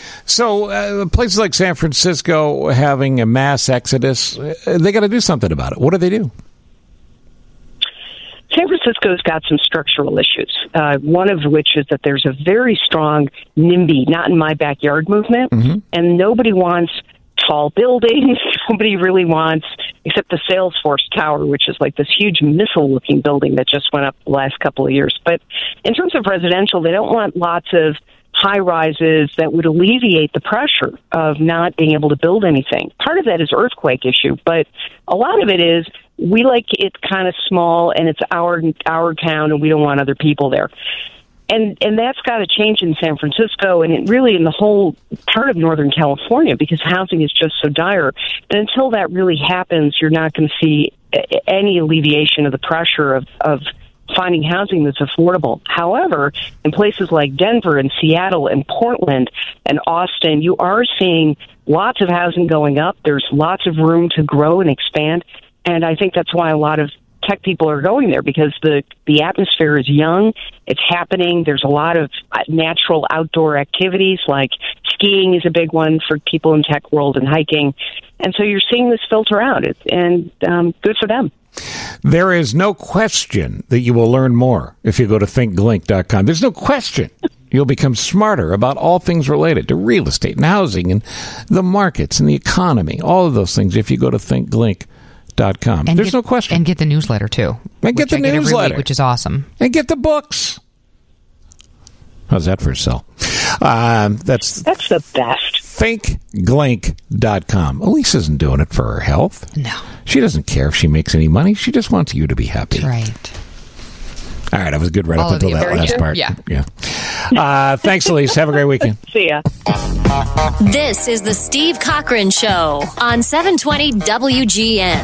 So places like San Francisco having a mass exodus, they got to do something about it. What do they do? San Francisco's got some structural issues, one of which is that there's a very strong NIMBY, not in my backyard movement, and nobody wants tall buildings. Nobody really wants, except the Salesforce Tower, which is like this huge missile-looking building that just went up the last couple of years. But in terms of residential, they don't want lots of high-rises that would alleviate the pressure of not being able to build anything. Part of that is earthquake issue, but a lot of it is we like it kind of small, and it's our town, and we don't want other people there. And that's got to change in San Francisco, and really in the whole part of Northern California, because housing is just so dire. And until that really happens, you're not going to see any alleviation of the pressure of finding housing that's affordable. However, in places like Denver and Seattle and Portland and Austin, you are seeing lots of housing going up. There's lots of room to grow and expand. And I think that's why a lot of tech people are going there, because the atmosphere is young. It's happening. There's a lot of natural outdoor activities, like skiing is a big one for people in tech world, and hiking. And so you're seeing this filter out, and good for them. There is no question that you will learn more if you go to thinkglink.com. There's no question you'll become smarter about all things related to real estate and housing and the markets and the economy, all of those things if you go to thinkglink.com. There's no question. And get the newsletter, too. And get the newsletter. Every week, which is awesome. And get the books. How's that for a sell? That's the best. ThinkGlink.com. Elise isn't doing it for her health. No. She doesn't care if she makes any money. She just wants you to be happy. That's right. All right, I was good right All up until that last part. Yeah. Thanks, Elise. Have a great weekend. See ya. This is the Steve Cochran Show on 720 WGN.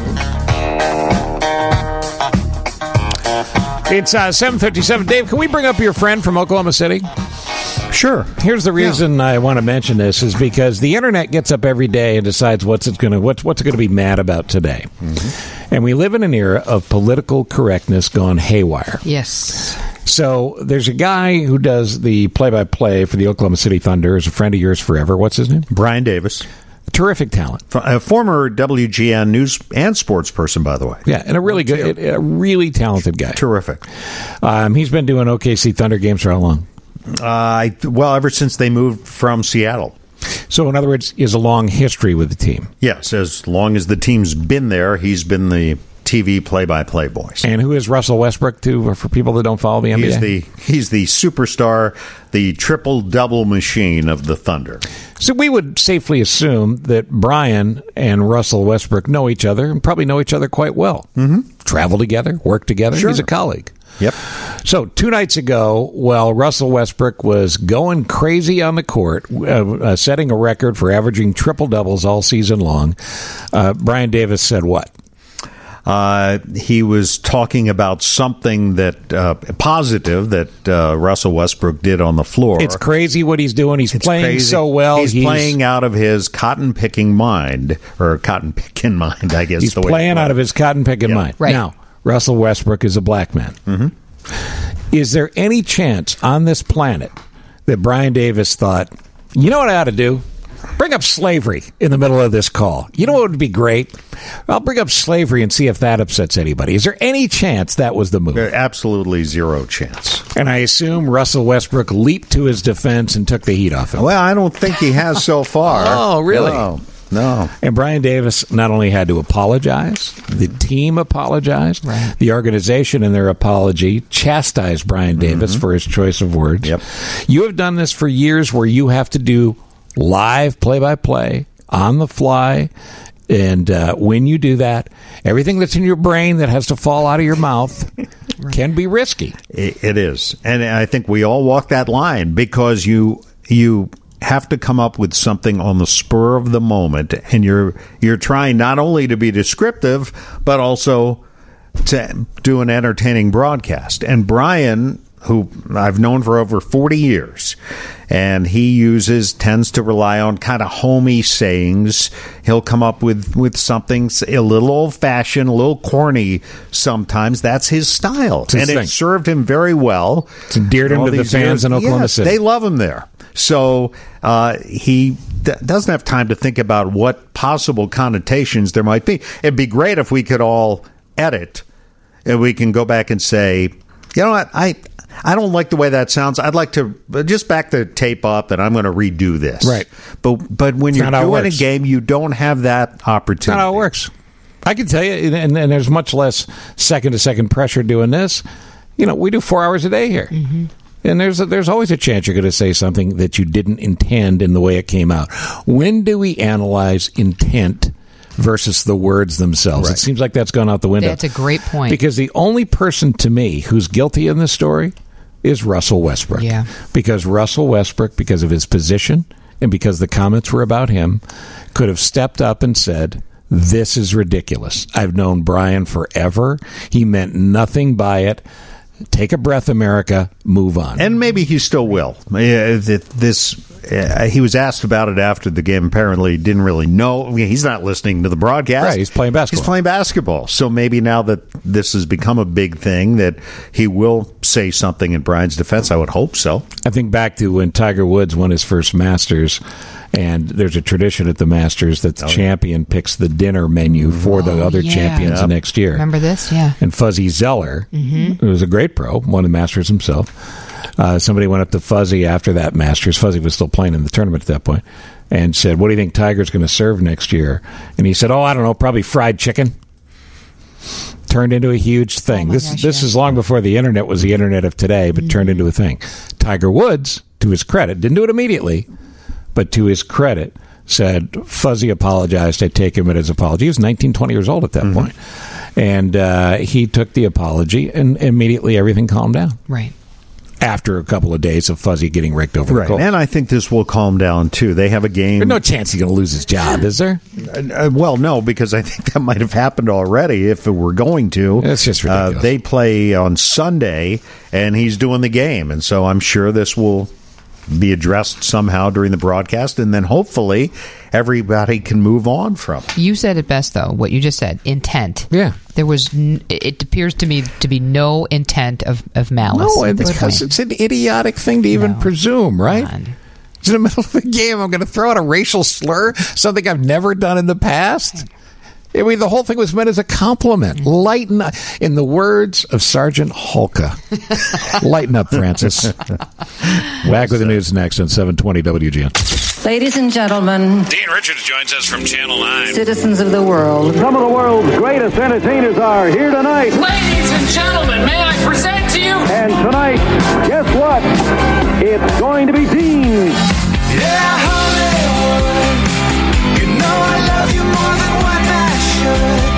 It's 7:57. Dave, can we bring up your friend from Oklahoma City? Sure. Here's the reason I want to mention this is because the internet gets up every day and decides what's it going to be mad about today. Mm-hmm. And we live in an era of political correctness gone haywire. Yes. So there's a guy who does the play-by-play for the Oklahoma City Thunder, is a friend of yours forever. What's his name? Brian Davis. Terrific talent. A former WGN news and sports person, by the way. Yeah, and a really good, a really talented guy. Terrific. He's been doing OKC Thunder games for how long? Ever since they moved from Seattle. So, in other words, he has a long history with the team. Yes, as long as the team's been there, he's been the TV play-by-play voice. And who is Russell Westbrook, too, for people that don't follow the NBA? He's the superstar, the triple-double machine of the Thunder. So we would safely assume that Brian and Russell Westbrook know each other and probably know each other quite well. Mm-hmm. Travel together, work together. Sure. He's a colleague. Yep. So 2 nights ago, while Russell Westbrook was going crazy on the court, setting a record for averaging triple-doubles all season long, Brian Davis said what? He was talking about something that positive that Russell Westbrook did on the floor. It's crazy what he's doing. He's playing crazy. So well. He's playing out of his cotton-picking mind, or cotton-picking mind, I guess. He's playing out of his cotton-picking mind. Right. Now, Russell Westbrook is a black man. Mm-hmm. Is there any chance on this planet that Brian Davis thought, you know what I ought to do? Bring up slavery in the middle of this call. You know what would be great? I'll bring up slavery and see if that upsets anybody. Is there any chance that was the move? Absolutely zero chance. And I assume Russell Westbrook leaped to his defense and took the heat off him. Well, I don't think he has so far. Oh, really? No. And Brian Davis not only had to apologize, the team apologized, right. The organization in their apology chastised Brian Davis for his choice of words. Yep. You have done this for years where you have to do live play-by-play, on the fly, and when you do that, everything that's in your brain that has to fall out of your mouth can be risky. It is. And I think we all walk that line because you have to come up with something on the spur of the moment, and you're trying not only to be descriptive, but also to do an entertaining broadcast. And Brian, who I've known for over 40 years, and he tends to rely on kind of homey sayings. He'll come up with something a little old-fashioned, a little corny sometimes. That's his style. And it served him very well. It's endeared him to the fans in Oklahoma City. They love him there. So he doesn't have time to think about what possible connotations there might be. It'd be great if we could all edit and we can go back and say, you know what, I don't like the way that sounds. I'd like to just back the tape up, and I'm going to redo this. Right. But when you're doing a game, you don't have that opportunity. That's not how it works. I can tell you, and there's much less second-to-second pressure doing this. We do 4 hours a day here. Mm-hmm. And there's always a chance you're going to say something that you didn't intend in the way it came out. When do we analyze intent versus the words themselves? Right. It seems like that's gone out the window. That's a great point. Because the only person to me who's guilty in this story is Russell Westbrook. Yeah. Because Russell Westbrook, because of his position and because the comments were about him, could have stepped up and said, this is ridiculous. I've known Brian forever. He meant nothing by it. Take a breath, America. Move on. And maybe he still will. He was asked about it after the game. Apparently, didn't really know. He's not listening to the broadcast. Right, he's playing basketball. So maybe now that this has become a big thing, that he will say something in Brian's defense. I would hope so. I think back to when Tiger Woods won his first Masters. And there's a tradition at the Masters that the champion picks the dinner menu for the other champions next year. Remember this? Yeah. And Fuzzy Zeller, who was a great pro, won the Masters himself. Somebody went up to Fuzzy after that Masters. Fuzzy was still playing in the tournament at that point, and said, what do you think Tiger's going to serve next year? And he said, I don't know, probably fried chicken. Turned into a huge thing. This is long before the internet was the internet of today, but turned into a thing. Tiger Woods, to his credit, didn't do it immediately, but to his credit, said, Fuzzy apologized. I take him at his apology. He was 19, 20 years old at that point. And he took the apology, and immediately everything calmed down. Right. After a couple of days of Fuzzy getting raked over the coals. And I think this will calm down, too. They have a game. There's no chance he's going to lose his job, is there? Well, no, because I think that might have happened already if it were going to. It's just ridiculous. They play on Sunday, and he's doing the game. And so I'm sure this will be addressed somehow during the broadcast, and then hopefully everybody can move on from it. You said it best, though, what you just said, intent. Yeah. There was, it appears to me to be no intent of malice. No, because it's an idiotic thing to even presume, right? It's in the middle of the game. I'm going to throw out a racial slur, something I've never done in the past. I mean, the whole thing was meant as a compliment. Lighten up. In the words of Sergeant Hulka. Lighten up, Francis. Back with the news next on 720 WGN. Ladies and gentlemen. Dean Richards joins us from Channel 9. Citizens of the world. Some of the world's greatest entertainers are here tonight. Ladies and gentlemen, may I present to you? And tonight, guess what? It's going to be Dean. Yeah, Hollywood. You know I love you more than what I should.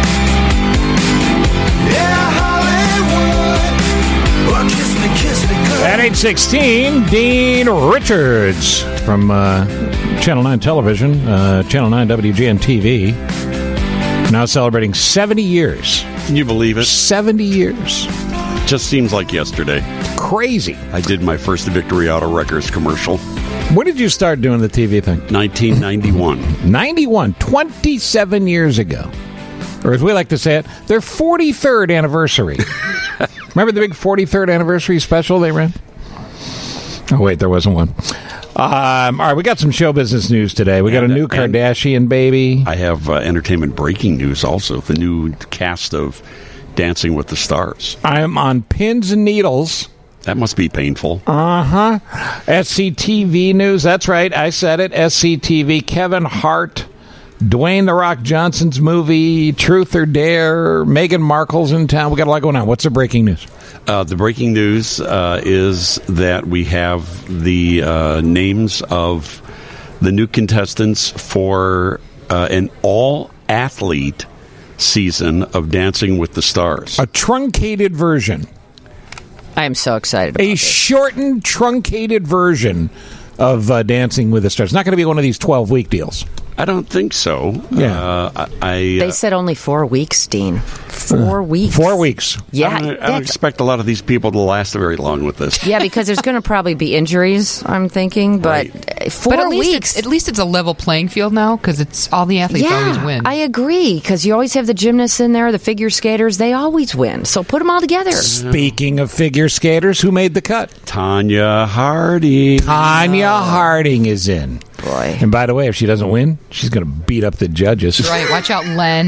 Yeah, Hollywood. Well, kiss me good. At 8:16, Dean Richards from Channel 9 Television, Channel 9 WGN TV, now celebrating 70 years. Can you believe it? 70 years. Just seems like yesterday. Crazy. I did my first Victory Auto Wreckers commercial. When did you start doing the TV thing? 1991. 91, 27 years ago. Or as we like to say it, their 43rd anniversary. Remember the big 43rd anniversary special they ran? Oh, wait, there wasn't one. All right, we got some show business news today. We got a new Kardashian baby. I have entertainment breaking news also. The new cast of Dancing with the Stars. I'm on pins and needles. That must be painful. Uh-huh. SCTV news. That's right. I said it. SCTV. Kevin Hart. Dwayne The Rock Johnson's movie. Truth or Dare. Meghan Markle's in town. We got a lot going on. What's the breaking news? The breaking news is that we have the names of the new contestants for an all-athlete season of Dancing with the Stars. A truncated version. I am so excited about this. Shortened, truncated version of Dancing with the Stars. It's not going to be one of these 12-week deals. I don't think so. Yeah. They said only 4 weeks, Dean. 4 weeks. 4 weeks. Yeah. I don't expect a lot of these people to last very long with this. Yeah, because there's going to probably be injuries, I'm thinking. But 4 weeks. At least it's a level playing field now because it's all the athletes always win. I agree because you always have the gymnasts in there, the figure skaters. They always win. So put them all together. Speaking of figure skaters, who made the cut? Tonya Harding. Tonya Harding is in. Boy. And by the way, if she doesn't win, she's going to beat up the judges. Right. Watch out, Len.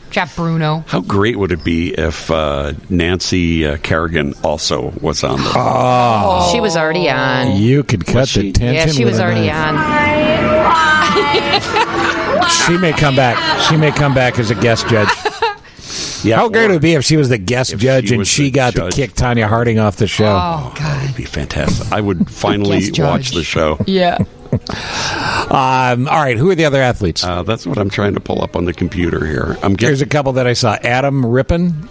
Chap Bruno. How great would it be if Nancy Kerrigan also was on there? Oh. She was already on. You could cut the tension. Yeah, she with was a already knife. on. She may come back. She may come back as a guest judge. Yeah, how great it would be if she was the guest judge and she got to kick Tanya Harding off the show. Oh, God. That'd be fantastic. I would finally watch the show. Yeah. All right, who are the other athletes? That's what I'm trying to pull up on the computer here. Here's a couple that I saw. Adam Rippon.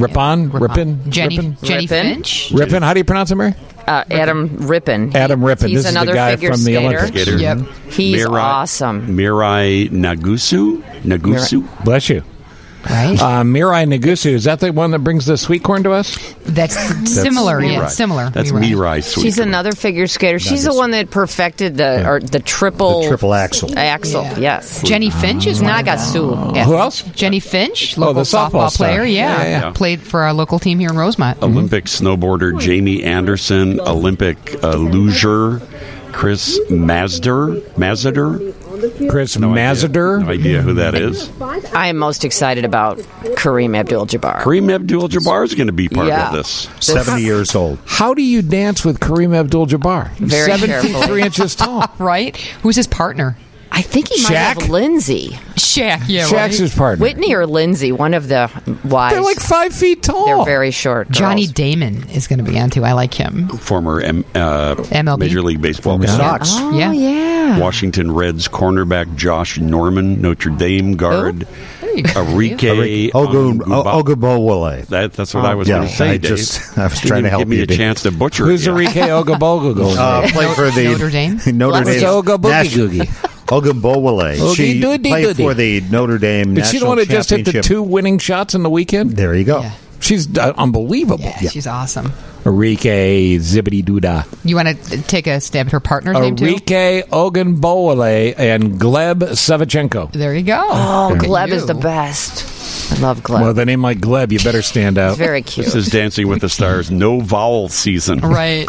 Jenny Finch. Rippon, how do you pronounce it, Mary? Adam Rippon. Adam Rippon. He's this another is the guy figure from the skater. Olympics. Yep. He's awesome. Mirai Nagusu? Bless you. Right. Mirai Nagusu, is that the one that brings the sweet corn to us? That's similar. Mirai. Yeah, similar. That's Mirai sweet She's corn. another figure skater. She's the one that perfected the triple axel. Yes. Jenny Finch is Nagasu. Who else? Jenny Finch, the local softball star. player. Yeah. Played for our local team here in Rosemont. Olympic snowboarder Jamie Anderson, Olympic luger Chris Mazder. Chris Mazeder? No idea who that is. I am most excited about Kareem Abdul-Jabbar. Kareem Abdul-Jabbar is going to be part of this. 70 years old. How do you dance with Kareem Abdul-Jabbar? Very 7 feet carefully. 3 inches tall. Right? Who's his partner? I think he might have Lindsay. Shaq, yeah. Shaq's his partner. Whitney or Lindsay, one of the wives. They're like 5 feet tall. They're very short. Johnny girls. Damon is going to be on too. I like him. Former MLB. Major League Baseball guy. Sox. Oh, Yeah. yeah. Washington Reds cornerback Josh Norman, Notre Dame guard Enrique Ogunbowale. That's what I was going to say, I Dave. was trying to help give me you. a chance to butcher Who's it. Enrique Ogunbowale? Played for the Notre Dame? Notre What's Dame Oga Boogie National- Googie? Ogunbowale. She Oogie-doody-doody. played for the Notre Dame Is she the National one that just hit the Championship. 2 winning shots in the weekend? There you go. Yeah. She's unbelievable. Yeah, she's awesome. Enrique Zibbity-doo-dah. You want to take a stab at her partner's name too? Enrique Ogunbowale and Gleb Savichenko. There you go. Oh, Look at Gleb you. is the best. I love Gleb. Well, with a name like Gleb, you better stand out. He's very cute. This is Dancing with the Stars. No vowel season. Right.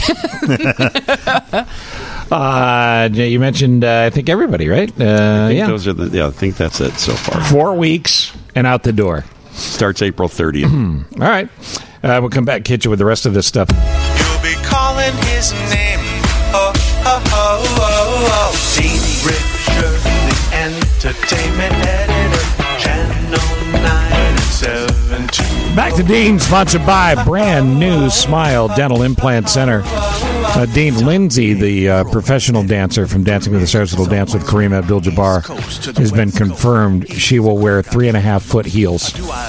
You mentioned, I think, everybody, right? I think those are I think that's it so far. 4 weeks and out the door. Starts April 30th. All right. We'll come back and hit you with the rest of this stuff. You'll be calling his name. Oh, oh, oh, oh, oh. Dean Richard, the entertainment editor, Channel 9 and 7. Back to Dean, sponsored by Brand New Smile Dental Implant Center. Dean Lindsay, the professional dancer from Dancing with the Stars, will dance with Kareem Abdul-Jabbar, has been confirmed. She will wear 3.5-foot heels.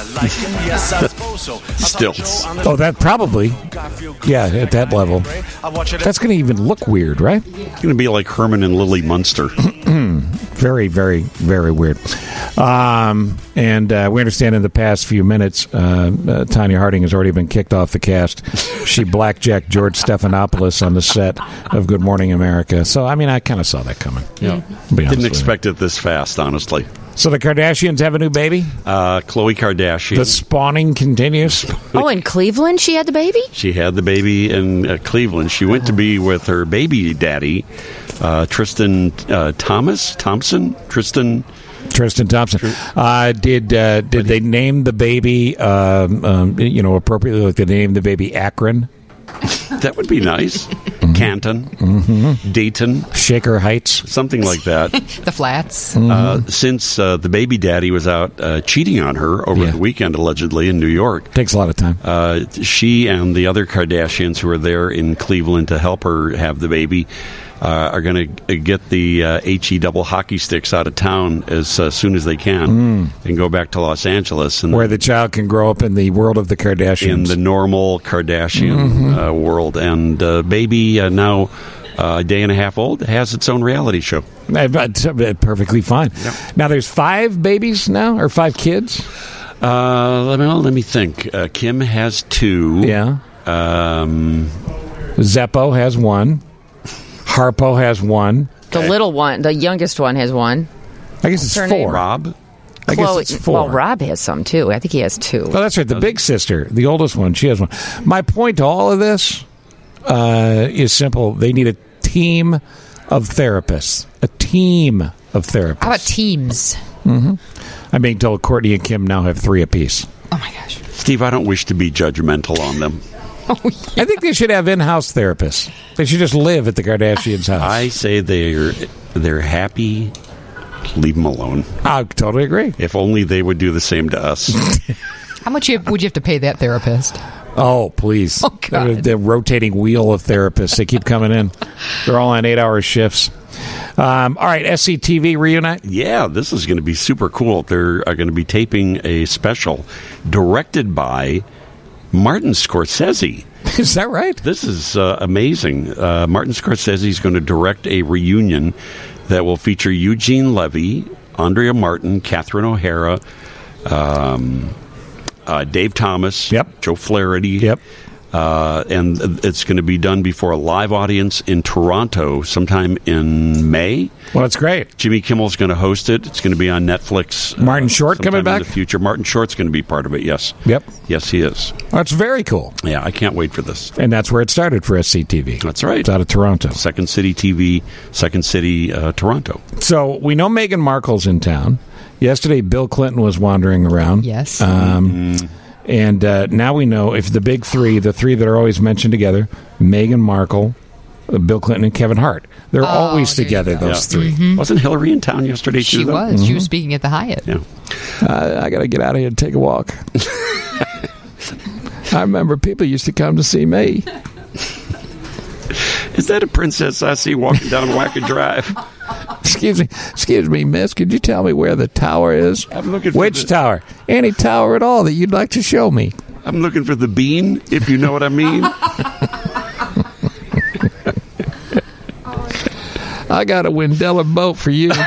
Stilts. Oh, that probably. Yeah, at that level. That's going to even look weird, right? It's going to be like Herman and Lily Munster. Very, very, very weird. And we understand in the past few minutes, Tanya Harding has already been kicked off the cast. She blackjacked George Stephanopoulos on the set of Good Morning America. So, I mean, I kind of saw that coming. Yeah. Didn't expect it this fast, honestly. So the Kardashians have a new baby? Khloe Kardashian. The spawning continues? Oh, in Cleveland she had the baby? She had the baby in Cleveland. She went to be with her baby daddy, Tristan Thompson. Tristan Thompson. Did they name the baby, appropriately? Like they named the baby Akron? That would be nice. Canton, Dayton, Shaker Heights, something like that. The Flats. Since the baby daddy was out cheating on her over the weekend, allegedly in New York, takes a lot of time. She and the other Kardashians who are there in Cleveland to help her have the baby are going to get the HE double hockey sticks out of town as soon as they can and go back to Los Angeles, and where the child can grow up in the world of the Kardashians, in the normal Kardashian world. And baby, now a day and a half old, has its own reality show. Perfectly fine. Yep. Now there's 5 babies now, or 5 kids. Let me think. Kim has 2. Yeah. Zeppo has 1. Harpo has 1. The little one, the youngest one, has 1. I guess it's 4. Rob? I guess it's 4. Well, Rob has some, too. I think he has 2. Oh, that's right. The big sister, the oldest one, she has 1. My point to all of this is simple. They need a team of therapists. A team of therapists. How about teams? I I'm being told Courtney and Kim now have 3 apiece. Oh, my gosh. Steve, I don't wish to be judgmental on them. I think they should have in-house therapists. They should just live at the Kardashians' house. I say they're happy. Leave them alone. I totally agree. If only they would do the same to us. How much would you have to pay that therapist? Oh, please. Oh, God. The rotating wheel of therapists. They keep coming in. They're all on 8-hour shifts. All right, SCTV reunite? Yeah, this is going to be super cool. They're going to be taping a special directed by Martin Scorsese. Is that right? This is amazing. Martin Scorsese is going to direct a reunion that will feature Eugene Levy, Andrea Martin, Catherine O'Hara, Dave Thomas, Joe Flaherty. And it's going to be done before a live audience in Toronto sometime in May. Well, that's great. Jimmy Kimmel's going to host it. It's going to be on Netflix. Martin Short coming back? In the future. Martin Short's going to be part of it, yes. Yep. Yes, he is. That's very cool. Yeah, I can't wait for this. And that's where it started for SCTV. That's right. It's out of Toronto. Second City TV, Second City, Toronto. So we know Meghan Markle's in town. Yesterday, Bill Clinton was wandering around. Yes. And now we know if the big 3, the 3 that are always mentioned together, Meghan Markle, Bill Clinton, and Kevin Hart. They're always together, those 3. Mm-hmm. Wasn't Hillary in town yesterday, too? She was. She was speaking at the Hyatt. Yeah. I got to get out of here and take a walk. I remember people used to come to see me. Is that a princess I see walking down Wacker Drive? Excuse me, miss. Could you tell me where the tower is? I'm looking for Which tower? Any tower at all that you'd like to show me? I'm looking for the bean, if you know what I mean. I got a Wendella boat for you.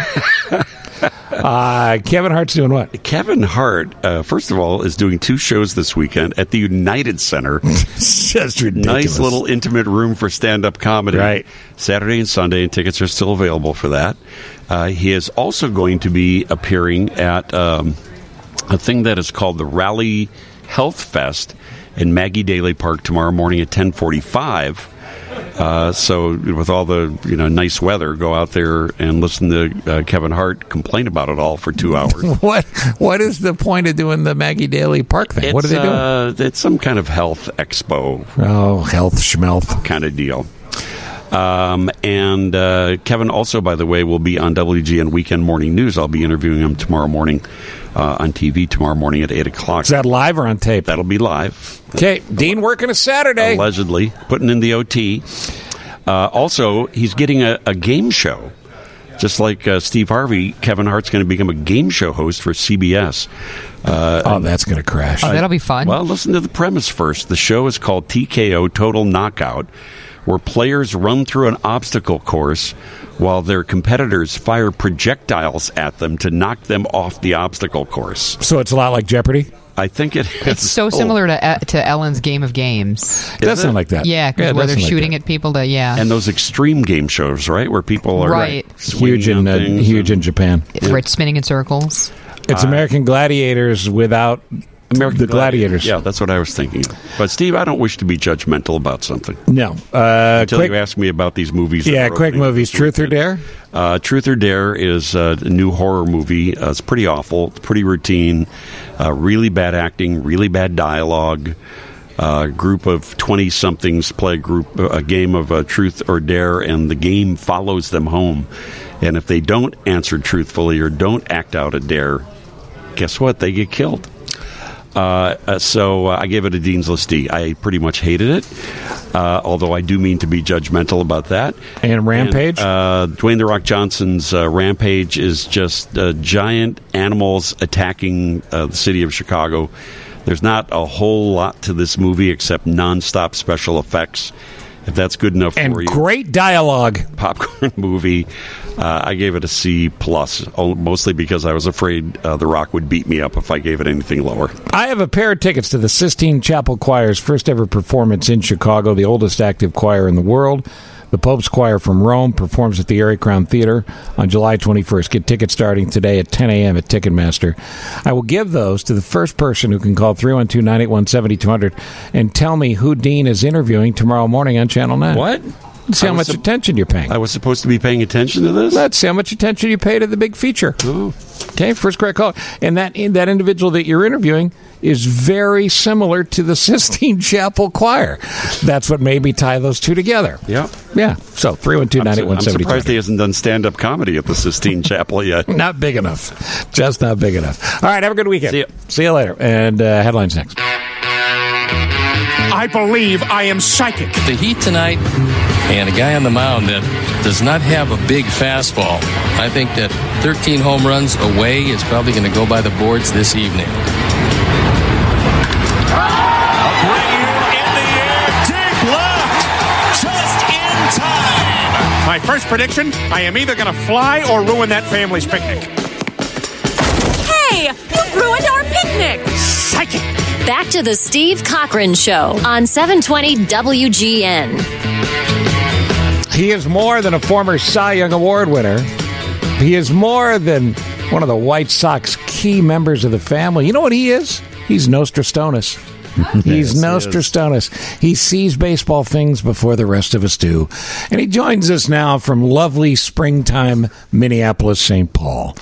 Kevin Hart's doing what? Kevin Hart, first of all, is doing 2 shows this weekend at the United Center. It's just ridiculous. Nice little intimate room for stand-up comedy. Right. Saturday and Sunday, and tickets are still available for that. He is also going to be appearing at a thing that is called the Raleigh Health Fest in Maggie Daley Park tomorrow morning at 10:45. So with all the nice weather, go out there and listen to Kevin Hart complain about it all for 2 hours. What is the point of doing the Maggie Daley Park thing? What are they doing? It's some kind of health expo. Oh, health schmelth kind of deal. And Kevin also, by the way, will be on WGN Weekend Morning News. I'll be interviewing him tomorrow morning on TV tomorrow morning at 8 o'clock. Is that live or on tape? That'll be live. Okay, Dean working a Saturday. Allegedly, putting in the OT. Also, he's getting a game show. Just like Steve Harvey, Kevin Hart's going to become a game show host for CBS. That's going to crash. That'll be fun. Well, listen to the premise first. The show is called TKO, Total Knockout, where players run through an obstacle course while their competitors fire projectiles at them to knock them off the obstacle course. So it's a lot like Jeopardy? I think it is. It's so similar to Ellen's Game of Games. It does sound like that. Yeah, where they're shooting at people to, And those extreme game shows, right? Where people are huge in Japan. Right, spinning in circles. It's American Gladiators without the Gladiators. Yeah, that's what I was thinking. But, Steve, I don't wish to be judgmental about something. No. Until you ask me about these movies. Yeah, quick movies. Truth or Dare? Truth or Dare is a new horror movie. It's pretty awful. It's pretty routine. Really bad acting. Really bad dialogue. Group of 20-somethings play a game of Truth or Dare, and the game follows them home. And if they don't answer truthfully or don't act out a dare, guess what? They get killed. So I gave it a Dean's List D. I pretty much hated it, although I do mean to be judgmental about that. And Rampage? Dwayne The Rock Johnson's Rampage is just giant animals attacking the city of Chicago. There's not a whole lot to this movie except nonstop special effects. If that's good enough for you. And great dialogue. Popcorn movie. I gave it a C+, mostly because I was afraid The Rock would beat me up if I gave it anything lower. I have a pair of tickets to the Sistine Chapel Choir's first ever performance in Chicago, the oldest active choir in the world. The Pope's Choir from Rome performs at the Erie Crown Theater on July 21st. Get tickets starting today at 10 a.m. at Ticketmaster. I will give those to the first person who can call 312-981-7200 and tell me who Dean is interviewing tomorrow morning on Channel 9. What? See how much attention you're paying. I was supposed to be paying attention to this? Let's see how much attention you pay to the big feature. Oh. Okay, first correct call. And that individual that you're interviewing is very similar to the Sistine Chapel Choir. That's what made me tie those two together. Yeah. Yeah. So 312-981-7020. I'm surprised he hasn't done stand-up comedy at the Sistine Chapel yet. Not big enough. Just not big enough. All right, have a good weekend. See you later. And headlines next. I believe I am psychic. The Heat tonight and a guy on the mound that does not have a big fastball. I think that 13 home runs away is probably going to go by the boards this evening. My first prediction, I am either going to fly or ruin that family's picnic. Hey, you've ruined our picnic. Psychic. Back to the Steve Cochran Show on 720 WGN. He is more than a former Cy Young Award winner. He is more than one of the White Sox key members of the family. You know what he is? He's Nostradamus. He's Nostradamus. He sees baseball things before the rest of us do. And he joins us now from lovely springtime Minneapolis, St. Paul.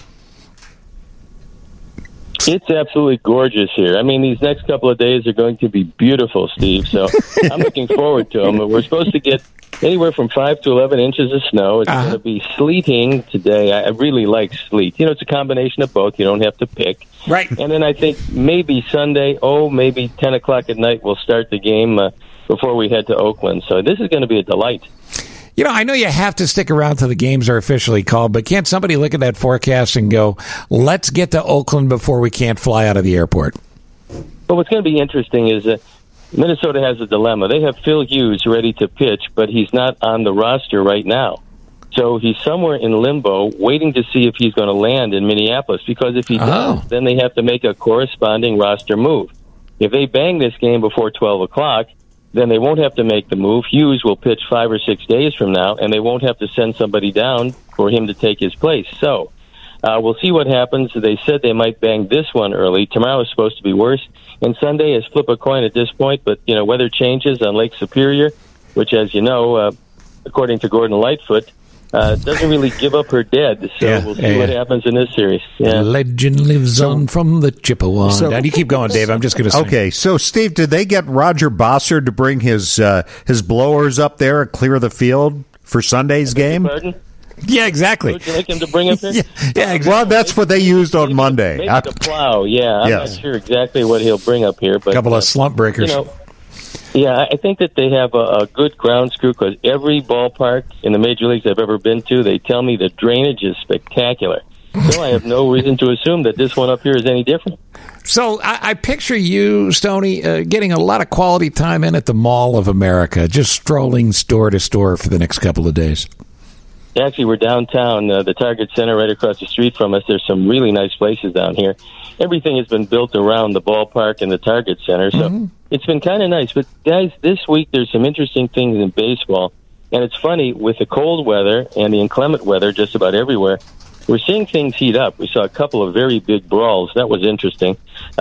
It's absolutely gorgeous here. I mean, these next couple of days are going to be beautiful, Steve. So I'm looking forward to them. We're supposed to get anywhere from 5 to 11 inches of snow. It's going to be sleeting today. I really like sleet. You know, it's a combination of both. You don't have to pick. Right. And then I think maybe Sunday, maybe 10 o'clock at night, we'll start the game before we head to Oakland. So this is going to be a delight. You know, I know you have to stick around till the games are officially called, but can't somebody look at that forecast and go, let's get to Oakland before we can't fly out of the airport? Well, what's going to be interesting is Minnesota has a dilemma. They have Phil Hughes ready to pitch, but he's not on the roster right now. So he's somewhere in limbo waiting to see if he's going to land in Minneapolis, because if he does, then they have to make a corresponding roster move. If they bang this game before 12 o'clock, then they won't have to make the move. Hughes will pitch 5 or 6 days from now, and they won't have to send somebody down for him to take his place. So we'll see what happens. They said they might bang this one early. Tomorrow is supposed to be worse, and Sunday is flip a coin at this point. But, you know, weather changes on Lake Superior, which, as you know, according to Gordon Lightfoot, doesn't really give up her dead. So we'll see what happens in this series. Yeah. Legend lives on from the Chippewa. Now, you keep going, Dave. I'm just going to say. Okay, so, Steve, did they get Roger Bossard to bring his blowers up there and clear the field for Sunday's game? Pardon? Yeah, exactly. Would you like him to bring up here? Yeah, exactly. Well, that's what they used on Monday. Maybe the plow, I'm not sure exactly what he'll bring up here. But a couple of slump breakers. You know, yeah, I think that they have a good ground screw, because every ballpark in the major leagues I've ever been to, they tell me the drainage is spectacular. So I have no reason to assume that this one up here is any different. So I picture you, Stoney, getting a lot of quality time in at the Mall of America, just strolling store to store for the next couple of days. Actually, we're downtown, the Target Center right across the street from us. There's some really nice places down here. Everything has been built around the ballpark and the Target Center, so it's been kind of nice. But, guys, this week there's some interesting things in baseball. And it's funny, with the cold weather and the inclement weather just about everywhere, we're seeing things heat up. We saw a couple of very big brawls. That was interesting.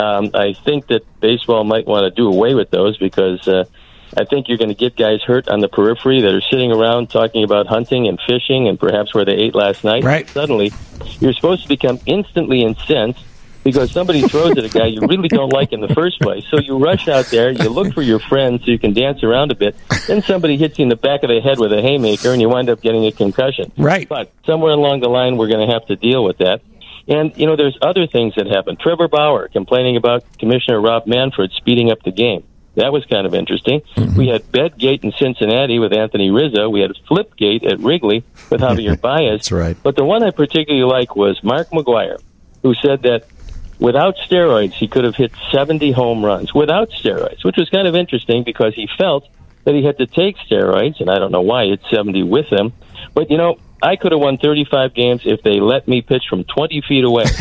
I think that baseball might want to do away with those, because I think you're going to get guys hurt on the periphery that are sitting around talking about hunting and fishing and perhaps where they ate last night. Right. Suddenly, you're supposed to become instantly incensed because somebody throws at a guy you really don't like in the first place. So you rush out there, you look for your friend so you can dance around a bit, then somebody hits you in the back of the head with a haymaker and you wind up getting a concussion. Right. But somewhere along the line, we're going to have to deal with that. And, you know, there's other things that happen. Trevor Bauer complaining about Commissioner Rob Manfred speeding up the game. That was kind of interesting. We had Betgate in Cincinnati with Anthony Rizzo. We had Flipgate at Wrigley with Javier Baez. That's right. But the one I particularly like was Mark McGwire, who said that without steroids, he could have hit 70 home runs without steroids, which was kind of interesting because he felt that he had to take steroids, and I don't know why he hit 70 with them. But, you know, I could have won 35 games if they let me pitch from 20 feet away. And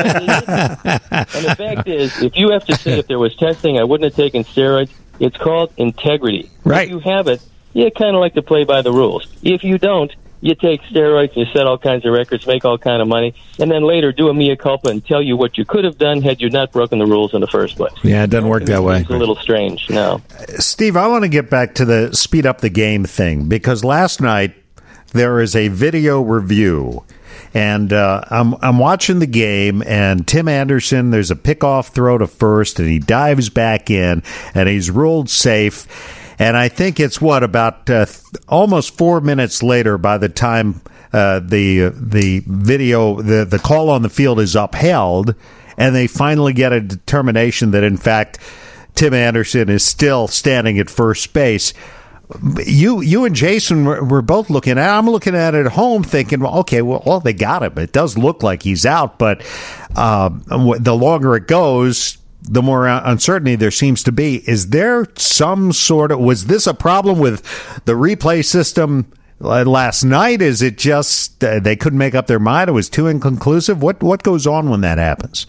the fact is, if you have to say if there was testing, I wouldn't have taken steroids. It's called integrity. Right. If you have it, you kind of like to play by the rules. If you don't, you take steroids, you set all kinds of records, make all kind of money, and then later do a mea culpa and tell you what you could have done had you not broken the rules in the first place. Yeah, it doesn't work that way. It's a little strange. No, Steve, I want to get back to the speed up the game thing, because last night there is a video review. And I'm watching the game, and Tim Anderson, there's a pickoff throw to first, and he dives back in, and he's ruled safe. And I think it's about almost 4 minutes later by the time the video, the call on the field is upheld, and they finally get a determination that, in fact, Tim Anderson is still standing at first base. You and Jason were both looking at it. I'm looking at it at home thinking, well, okay, well, they got him. It does look like he's out, but the longer it goes, the more uncertainty there seems to be. Is there some sort of, was this a problem with the replay system last night? Is it just they couldn't make up their mind? It was too inconclusive? What goes on when that happens?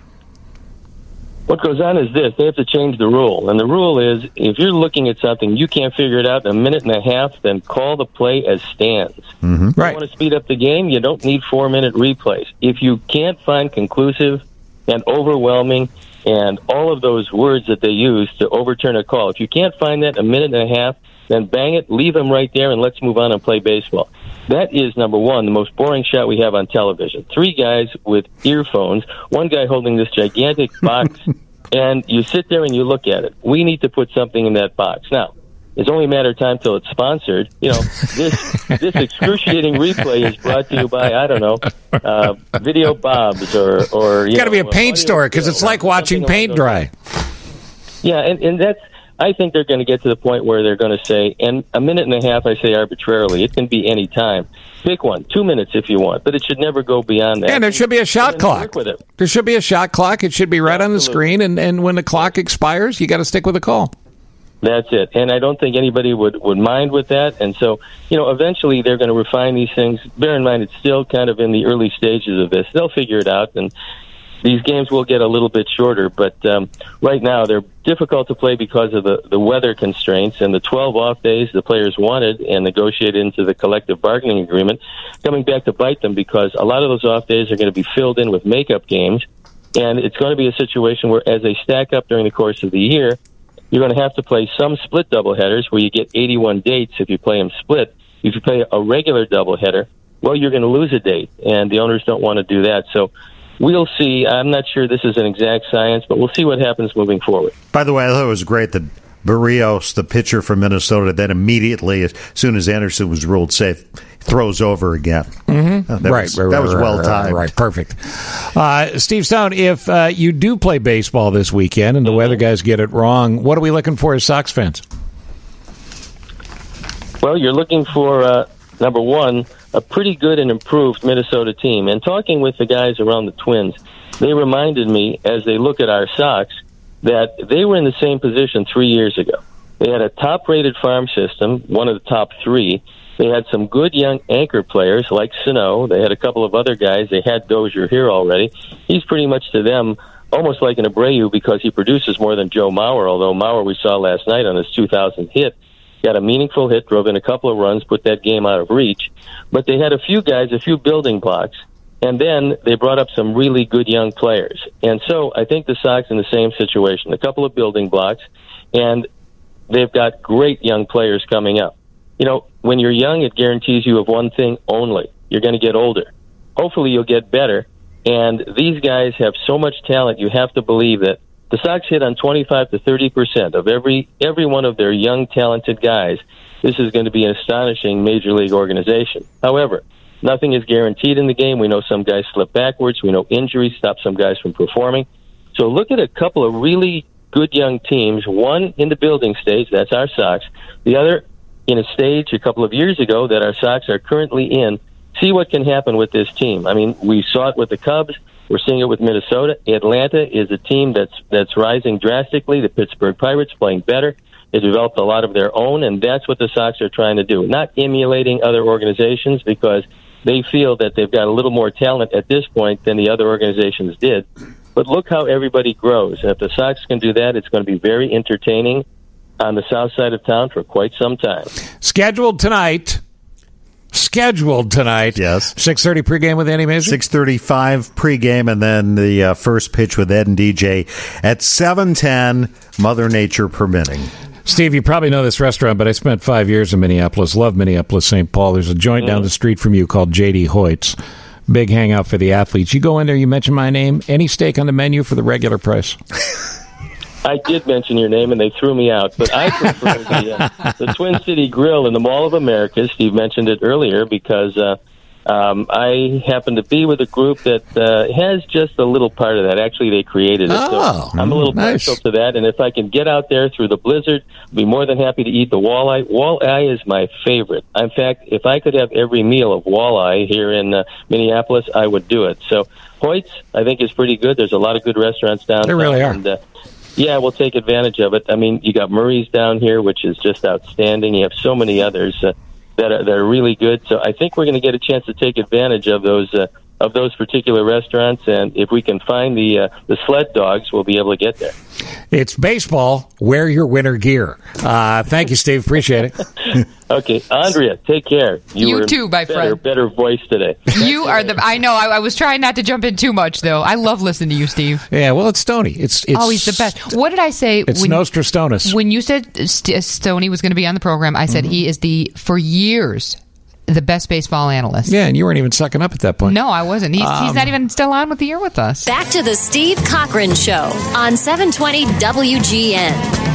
What goes on is this. They have to change the rule. And the rule is, if you're looking at something, you can't figure it out in a minute and a half, then call the play as stands. Mm-hmm. Right. You want to speed up the game, you don't need 4-minute replays. If you can't find conclusive and overwhelming and all of those words that they use to overturn a call, if you can't find that in a minute and a half, then bang it, leave them right there, and let's move on and play baseball. That is, number one, the most boring shot we have on television. 3 guys with earphones, one guy holding this gigantic box, and you sit there and you look at it. We need to put something in that box. Now, it's only a matter of time till it's sponsored. You know, this excruciating replay is brought to you by, I don't know, Video Bob's or you got to be a paint store, because it's like watching paint dry. Yeah, and that's, I think they're going to get to the point where they're going to say, and a minute and a half, I say arbitrarily, it can be any time. Pick one, 2 minutes if you want, but it should never go beyond that. And there should be a shot clock. There should be a shot clock. It should be right on the screen, and when the clock expires, you got to stick with the call. That's it. And I don't think anybody would mind with that. And so, you know, eventually they're going to refine these things. Bear in mind, it's still kind of in the early stages of this. They'll figure it out, and these games will get a little bit shorter, but right now they're difficult to play because of the weather constraints and the 12 off days the players wanted and negotiated into the collective bargaining agreement, coming back to bite them because a lot of those off days are going to be filled in with makeup games, and it's going to be a situation where as they stack up during the course of the year, you're going to have to play some split doubleheaders where you get 81 dates if you play them split. If you play a regular doubleheader, well, you're going to lose a date, and the owners don't want to do that. So we'll see. I'm not sure this is an exact science, but we'll see what happens moving forward. By the way, I thought it was great that Barrios, the pitcher from Minnesota, then immediately, as soon as Anderson was ruled safe, throws over again. Mm-hmm. That was well timed. Right, perfect. Steve Stone, if you do play baseball this weekend and the weather guys get it wrong, what are we looking for as Sox fans? Well, you're looking for, number one, a pretty good and improved Minnesota team. And talking with the guys around the Twins, they reminded me, as they look at our Sox, that they were in the same position 3 years ago. They had a top-rated farm system, one of the top 3. They had some good young anchor players like Sano. They had a couple of other guys. They had Dozier here already. He's pretty much to them almost like an Abreu because he produces more than Joe Mauer, although Mauer we saw last night on his 2000th hit. Got a meaningful hit, drove in a couple of runs, put that game out of reach. But they had a few guys, a few building blocks, and then they brought up some really good young players. And so I think the Sox in the same situation, a couple of building blocks, and they've got great young players coming up. You know, when you're young, it guarantees you of one thing only. You're going to get older. Hopefully you'll get better. And these guys have so much talent, you have to believe that the Sox hit on 25 to 30% of every one of their young, talented guys. This is going to be an astonishing major league organization. However, nothing is guaranteed in the game. We know some guys slip backwards. We know injuries stop some guys from performing. So look at a couple of really good young teams, one in the building stage, that's our Sox, the other in a stage a couple of years ago that our Sox are currently in. See what can happen with this team. I mean, we saw it with the Cubs. We're seeing it with Minnesota. Atlanta is a team that's rising drastically. The Pittsburgh Pirates playing better. They developed a lot of their own, and that's what the Sox are trying to do. Not emulating other organizations because they feel that they've got a little more talent at this point than the other organizations did. But look how everybody grows. And if the Sox can do that, it's going to be very entertaining on the south side of town for quite some time. Scheduled tonight, scheduled tonight. Yes. 6:30 pregame with Andy Mazer? 6:35 pregame, and then the first pitch with Ed and DJ at 7:10, Mother Nature permitting. Steve, you probably know this restaurant, but I spent 5 years in Minneapolis. Love Minneapolis, St. Paul. There's a joint down the street from you called J.D. Hoyt's. Big hangout for the athletes. You go in there, you mention my name. Any steak on the menu for the regular price? I did mention your name, and they threw me out. But I prefer the Twin City Grill in the Mall of America. Steve mentioned it earlier because I happen to be with a group that has just a little part of that. Actually, they created it. So I'm a little partial to that. And if I can get out there through the blizzard, I'd be more than happy to eat the walleye. Walleye is my favorite. In fact, if I could have every meal of walleye here in Minneapolis, I would do it. So Hoyt's, I think, is pretty good. There's a lot of good restaurants downtown. There really are. And, yeah, we'll take advantage of it. I mean, you got Murray's down here, which is just outstanding. You have so many others that are really good. So I think we're going to get a chance to take advantage of those particular restaurants. And if we can find the sled dogs, we'll be able to get there. It's baseball. Wear your winter gear. Thank you, Steve. Appreciate it. Okay, Andrea, take care. You too, my friend. Better voice today. You are the. I know. I was trying not to jump in too much, though. I love listening to you, Steve. Yeah, well, it's Stoney. It's oh, he's the best. What did I say? It's Nostradamus. When you said Stoney was going to be on the program, I said he is for years the best baseball analyst. Yeah, and you weren't even sucking up at that point. No, I wasn't. He's not even still on with the year with us. Back to the Steve Cochran Show on 720 WGN.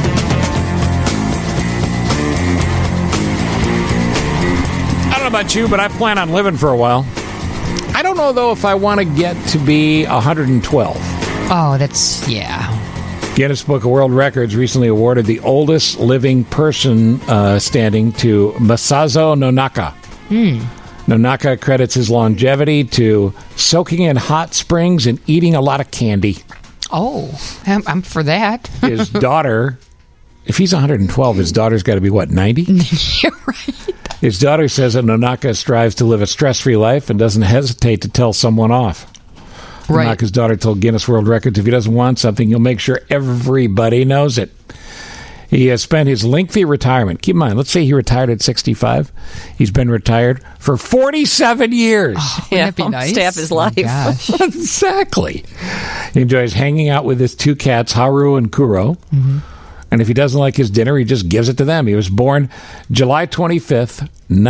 I don't know about you, but I plan on living for a while. I don't know, though, if I want to get to be 112. Oh, yeah. Guinness Book of World Records recently awarded the oldest living person standing to Masazo Nonaka. Nonaka credits his longevity to soaking in hot springs and eating a lot of candy. Oh, I'm for that. His daughter, if he's 112, his daughter's got to be, what, 90? Yeah, right. His daughter says that Nonaka strives to live a stress-free life and doesn't hesitate to tell someone off. Right. Nonaka's daughter told Guinness World Records if he doesn't want something, he'll make sure everybody knows it. He has spent his lengthy retirement. Keep in mind, let's say he retired at 65. He's been retired for 47 years. Oh, wouldn't that be nice? Half his life. Oh, exactly. He enjoys hanging out with his two cats, Haru and Kuro. Mm-hmm. And if he doesn't like his dinner, he just gives it to them. He was born July 25th,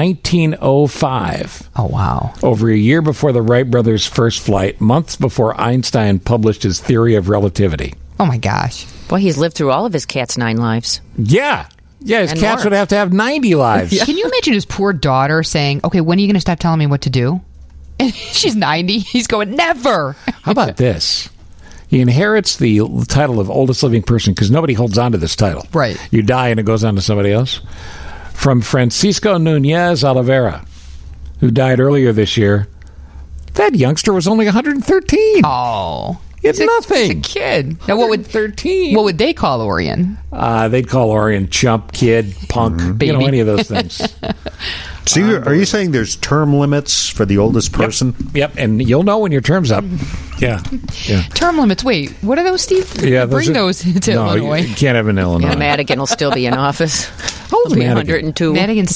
1905. Oh, wow. Over a year before the Wright brothers' first flight, months before Einstein published his theory of relativity. Oh, my gosh. Boy, he's lived through all of his cat's 9 lives. Yeah. Yeah, his cats would have to have 90 lives. Can you imagine his poor daughter saying, okay, when are you going to stop telling me what to do? And she's 90. He's going, never. How about this? He inherits the title of oldest living person because nobody holds on to this title. Right. You die and it goes on to somebody else. From Francisco Nunez Oliveira, who died earlier this year. That youngster was only 113. Oh. It's nothing. He's a kid. Now, what would they call Orion? They'd call Orion chump, kid, punk, baby. Any of those things. So are you saying there's term limits for the oldest person? Yep, and you'll know when your term's up. Yeah. Term limits. Wait, what are those, Steve? Yeah, Bring those to Illinois. You can't have in Illinois. Yeah, Madigan will still be in office. How old is Madigan? 102. Madigan's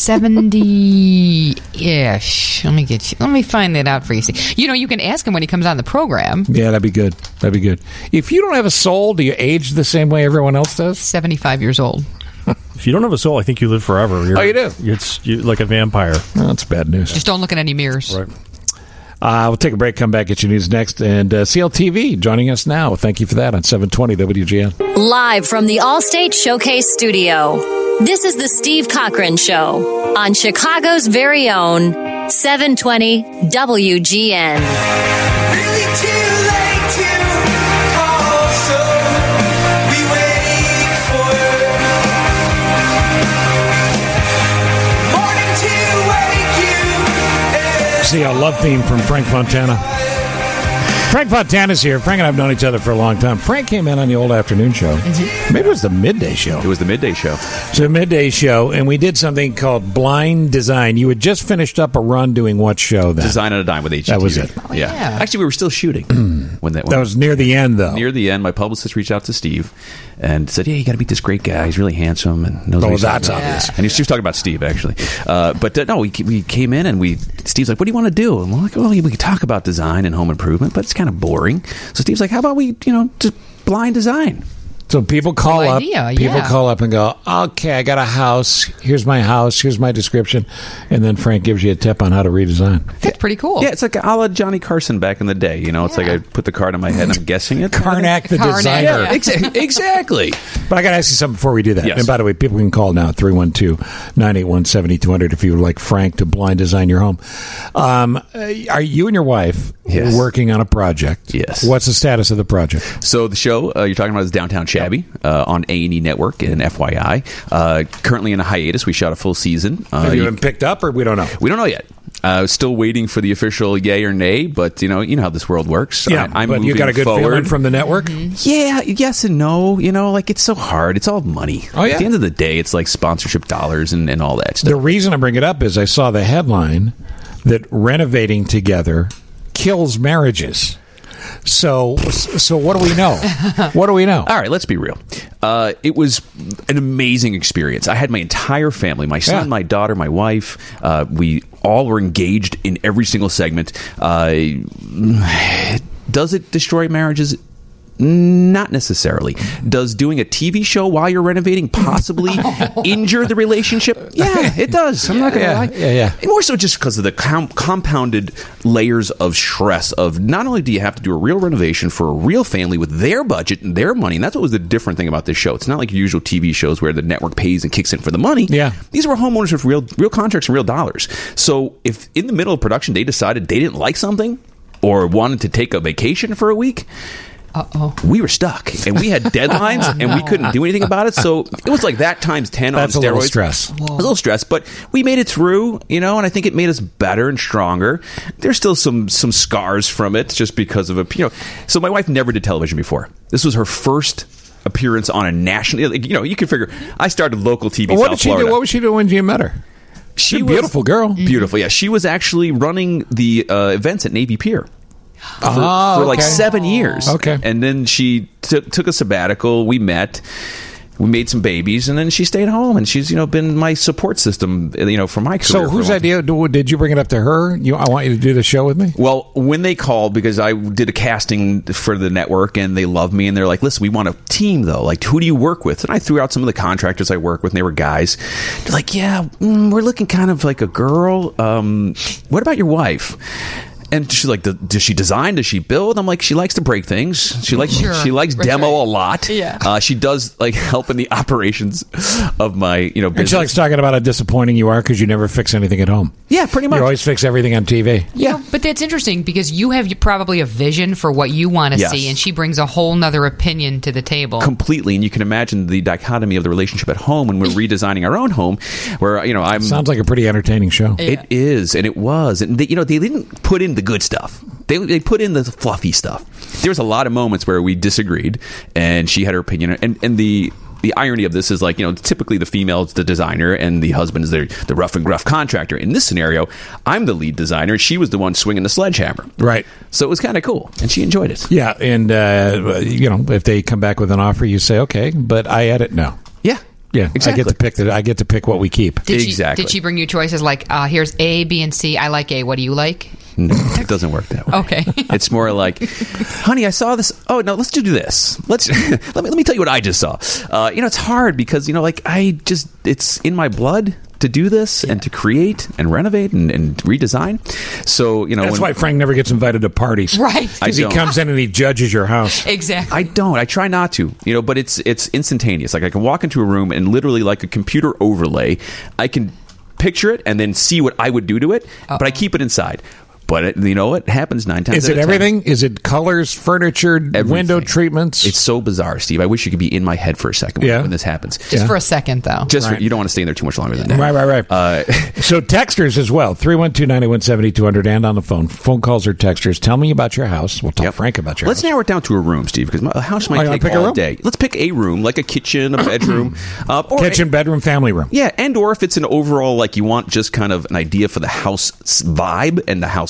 70-ish. Let me find that out for you. You can ask him when he comes on the program. Yeah, that'd be good. If you don't have a soul, do you age the same way everyone else does? 75 years old. If you don't have a soul, I think you live forever. You do? You're like a vampire. Well, that's bad news. Just don't look in any mirrors. Right. We'll take a break, come back, get your news next. And CLTV joining us now. Thank you for that on 720 WGN. Live from the Allstate Showcase Studio, this is the Steve Cochran Show on Chicago's very own 720 WGN. Really too late to call, so we wait for morning to wake you. See a love theme from Frank Fontana. Frank Fontana's here. Frank and I have known each other for a long time. Frank came in on the old afternoon show. Mm-hmm. Maybe it was the midday show. It was the midday show. So midday show, and we did something called Blind Design. You had just finished up a run doing what show then? Design on a Dime with HGTV. That was it. Yeah. Actually, we were still shooting. That was near the end, though. Near the end, my publicist reached out to Steve and said, "Yeah, you got to meet this great guy. He's really handsome and knows." Oh, that's obvious. And she was talking about Steve actually, but no, we came in and Steve's like, "What do you want to do?" And we're like, "Well, we could talk about design and home improvement, but it's kind of boring." So Steve's like, "How about we, just blind design?" So people call up. People yeah. call up and go, "Okay, I got a house. Here's my house. Here's my description," and then Frank gives you a tip on how to redesign. That's pretty cool. Yeah, it's like a la Johnny Carson back in the day. It's like I put the card in my head and I'm guessing it. Karnak, the designer. Yeah, exactly. But I got to ask you something before we do that. Yes. And by the way, people can call now, 312-981-7200 if you would like Frank to blind design your home. Are you and your wife working on a project? Yes. What's the status of the project? So the show you're talking about is Downtown Shabby on A&E Network in FYI. Currently in a hiatus. We shot a full season. Have you been picked up or we don't know? We don't know yet. Still waiting for the official yay or nay, but you know how this world works. Yeah, I'm but you got a good feeling from the network? Yeah, yes and no. Like it's so hard. It's all money. Oh, yeah. At the end of the day, it's like sponsorship dollars and all that stuff. The reason I bring it up is I saw the headline that renovating together kills marriages. So what do we know? What do we know? All right, let's be real. It was an amazing experience. I had my entire family, my son, my daughter, my wife. We all were engaged in every single segment. Does it destroy marriages? Not necessarily. Does doing a TV show while you're renovating possibly injure the relationship? Yeah, it does. I'm not going to lie. Yeah. And more so just because of the compounded layers of stress of not only do you have to do a real renovation for a real family with their budget and their money, and that's what was the different thing about this show. It's not like your usual TV shows where the network pays and kicks in for the money. Yeah. These were homeowners with real contracts and real dollars. So if in the middle of production they decided they didn't like something or wanted to take a vacation for a week, we were stuck, and we had deadlines, and we couldn't do anything about it. So it was like that times 10 That's on steroids. A little stress. A little stress, but we made it through, and I think it made us better and stronger. There's still some scars from it, just because of it. So my wife never did television before. This was her first appearance on a national. You can figure. I started local TV. Well, South Florida. What was she doing when you met her? She was a beautiful girl. Beautiful, yeah. She was actually running the events at Navy Pier. For like 7 years. Okay. And then she took a sabbatical. We met. We made some babies, and then she stayed home, and she's been my support system for my career. So whose idea did you bring it up to her? I want you to do the show with me. Well, when they called, because I did a casting for the network, and they love me, and they're like, "Listen, we want a team though. Like, who do you work with?" And I threw out some of the contractors I work with, and they were guys. They're like, "Yeah, we're looking kind of like a girl. What about your wife?" And she's like, does she design? Does she build? I'm like, she likes to break things. She likes demo a lot. Yeah. She does like help in the operations of my business. And she likes talking about how disappointing you are because you never fix anything at home. Yeah, pretty much. You always fix everything on TV. Yeah, but that's interesting because you have probably a vision for what you want to see, and she brings a whole nother opinion to the table. Completely, and you can imagine the dichotomy of the relationship at home when we're redesigning our own home, where I'm. Sounds like a pretty entertaining show. Yeah. It is, and it was, and they didn't put in the good stuff. They put in the fluffy stuff. There was a lot of moments where we disagreed, and she had her opinion, and the irony of this is like, typically the female is the designer and the husband is the rough and gruff contractor. In this scenario, I'm the lead designer. She was the one swinging the sledgehammer. Right. So it was kind of cool, and she enjoyed it. Yeah, and if they come back with an offer, you say, okay, but I edit now. Yeah. Yeah, exactly. I get to pick what we keep. Did she bring you choices like, here's A, B, and C. I like A. What do you like? No, it doesn't work that way. Okay. It's more like, honey, I saw this. Oh no, let's do this. Let me tell you what I just saw. It's hard because it's in my blood to do this and to create and renovate and redesign. So that's why Frank never gets invited to parties, right? Because he comes in and he judges your house. Exactly. I don't. I try not to. But it's instantaneous. Like I can walk into a room and literally like a computer overlay, I can picture it and then see what I would do to it, but I keep it inside. But what happens 9 times? Is it everything? Is it colors, furniture, window treatments? It's so bizarre, Steve. I wish you could be in my head for a second when this happens. Just for a second, though. You don't want to stay in there too much longer than that. Right. So texters as well, 312-981-7200 and on the phone. Phone calls or texters. Tell me about your house. We'll talk Frank about your house. Let's narrow it down to a room, Steve, because a house might take all day. Let's pick a room, like a kitchen, a bedroom. Kitchen, bedroom, family room. Yeah, or if it's an overall, like you want just kind of an idea for the house vibe and the house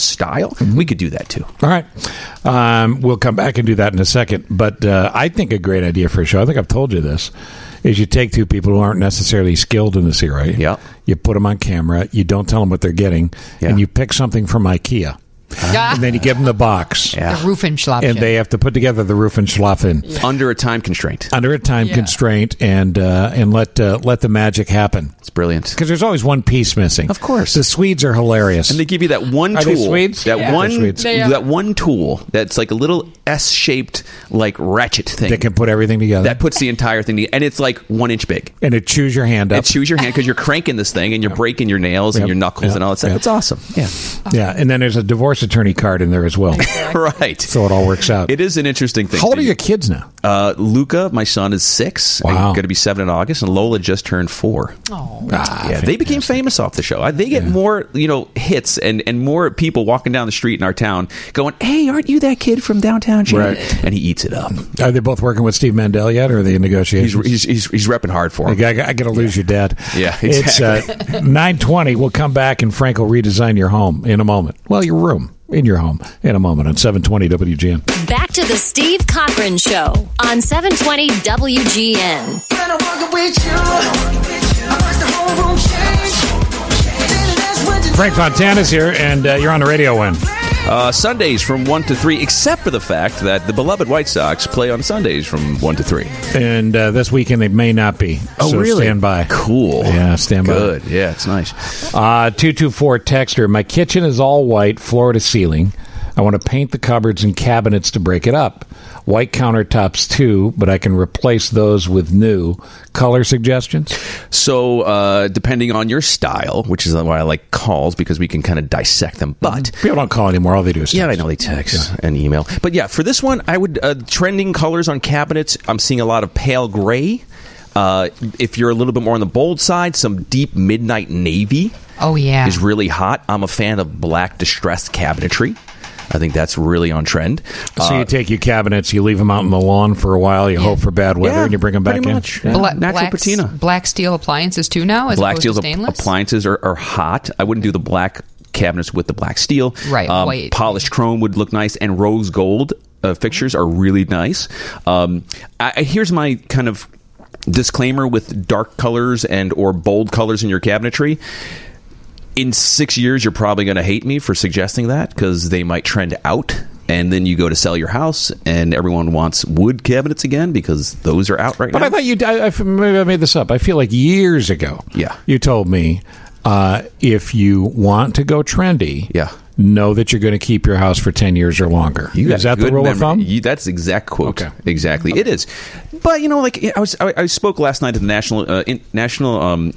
style, we could do that too. All right. We'll come back and do that in a second. But I think a great idea for a show, I think I've told you this, is you take two people who aren't necessarily skilled in this area. Yeah. You put them on camera. You don't tell them what they're getting. Yeah. And you pick something from IKEA. And then you give them the box. The Rufenschlappen. And they have to put together the Rufenschlappen. Under a time constraint. Under a time constraint, and let the magic happen. It's brilliant. Because there's always one piece missing. Of course. The Swedes are hilarious. And they give you that one Are tool. they Swedes? That Yeah. one They're Swedes. that one tool that's like a little S-shaped like ratchet thing. That can put everything together. That puts the entire thing together. And it's like 1 inch big. And it chews your hand up. It chews your hand because you're cranking this thing and you're breaking your nails and your knuckles and all that stuff. It's awesome. Yeah. Yeah, and then there's a divorce attorney card in there as well. Right. So it all works out. It is an interesting thing. How old are your kids now? Luca, my son, is 6. Wow. Going to be 7 in August, and Lola just turned 4. Oh. Yeah, they became famous off the show. They get more, hits and more people walking down the street in our town going, "Hey, aren't you that kid from downtown?" Right. And he eats it up. Are they both working with Steve Mandel yet, or are they in negotiations? He's repping hard for him. I got to lose your dad. Yeah, exactly. It's 9:20. We'll come back, and Frank will redesign your home in a moment. Well, your room in your home in a moment on 720 WGN. Back to the Steve Cochran Show on 720 WGN. Frank Fontana's here, and you're on the radio when? Sundays from 1 to 3, except for the fact that the beloved White Sox play on Sundays from 1 to 3. And this weekend they may not be. Oh, so really? Stand by. Cool. Yeah, stand by. Good. Yeah, it's nice. 224 texter. My kitchen is all white, floor to ceiling. I want to paint the cupboards and cabinets to break it up. White countertops too, but I can replace those with new. Color suggestions? So, depending on your style, which is why I like calls, because we can kind of dissect them. But people don't call anymore. All they do is text. Yeah, I know, they text and email. But yeah, for this one, I would trending colors on cabinets. I'm seeing a lot of pale gray. If you're a little bit more on the bold side, some deep midnight navy. Oh yeah, is really hot. I'm a fan of black distressed cabinetry. I think that's really on trend. So you take your cabinets, you leave them out on the lawn for a while, you hope for bad weather, and you bring them back in? Much. Yeah. Natural patina. Black steel appliances too now, as black opposed steel to stainless? appliances are hot. I wouldn't do the black cabinets with the black steel. Right, white. Polished chrome would look nice, and rose gold fixtures are really nice. Here's my kind of disclaimer with dark colors and or bold colors in your cabinetry. In 6 years, you're probably going to hate me for suggesting that, because they might trend out, and then you go to sell your house, and everyone wants wood cabinets again because those are out right now. But I thought maybe I made this up. I feel like years ago, you told me if you want to go trendy, know that you're going to keep your house for 10 years or longer. Is that the rule of thumb? That's the exact quote. Okay. Exactly. It is. But, I spoke last night at the National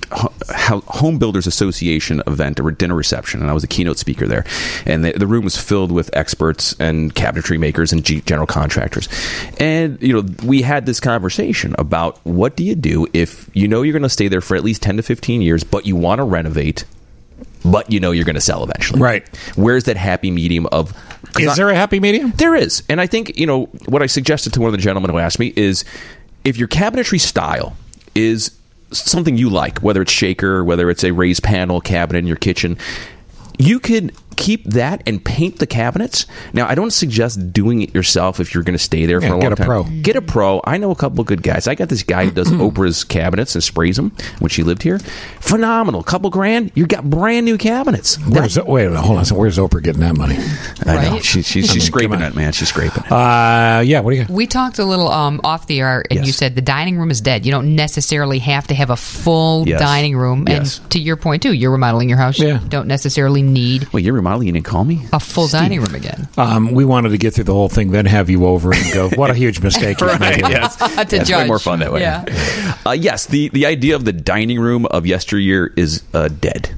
Home Builders Association event, a dinner reception, and I was a keynote speaker there. And the room was filled with experts and cabinetry makers and general contractors. And, we had this conversation about what do you do if you're going to stay there for at least 10 to 15 years, but you want to renovate, but you're going to sell eventually. Right. Where's that happy medium of... Is there a happy medium? There is. And I think, what I suggested to one of the gentlemen who asked me is, if your cabinetry style is something you like, whether it's shaker, whether it's a raised panel cabinet in your kitchen, you could keep that and paint the cabinets. Now, I don't suggest doing it yourself if you're going to stay there for a long time. Get a pro. Get a pro. I know a couple of good guys. I got this guy who does Oprah's cabinets and sprays them when she lived here. Phenomenal. Couple grand, you got brand new cabinets. Wait, hold on. So where's Oprah getting that money? I know. She's scraping it, man. She's scraping it. Yeah, what do you got? We talked a little off the air, and you said the dining room is dead. You don't necessarily have to have a full dining room. Yes. And to your point, too, you're remodeling your house. You don't necessarily need... Wait, you're remodeling? You didn't call me? A full dining room again. We wanted to get through the whole thing, then have you over and go, what a huge mistake you made. Yes. To judge. Way more fun that way. Yeah. Yes, the idea of the dining room of yesteryear is dead.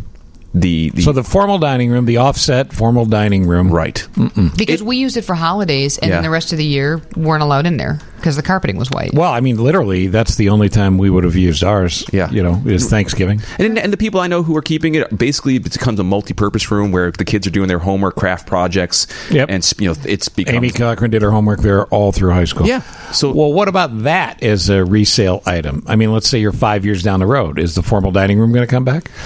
So the formal dining room, the offset formal dining room. Right. Because we used it for holidays, and then the rest of the year weren't allowed in there because the carpeting was white. Well, I mean, literally, that's the only time we would have used ours, is Thanksgiving. And the people I know who are keeping it, basically it becomes a multi-purpose room where the kids are doing their homework, craft projects. Yep. And, it's become... Amy Cochran did her homework there all through high school. Yeah. So, well, what about that as a resale item? I mean, let's say you're 5 years down the road. Is the formal dining room going to come back?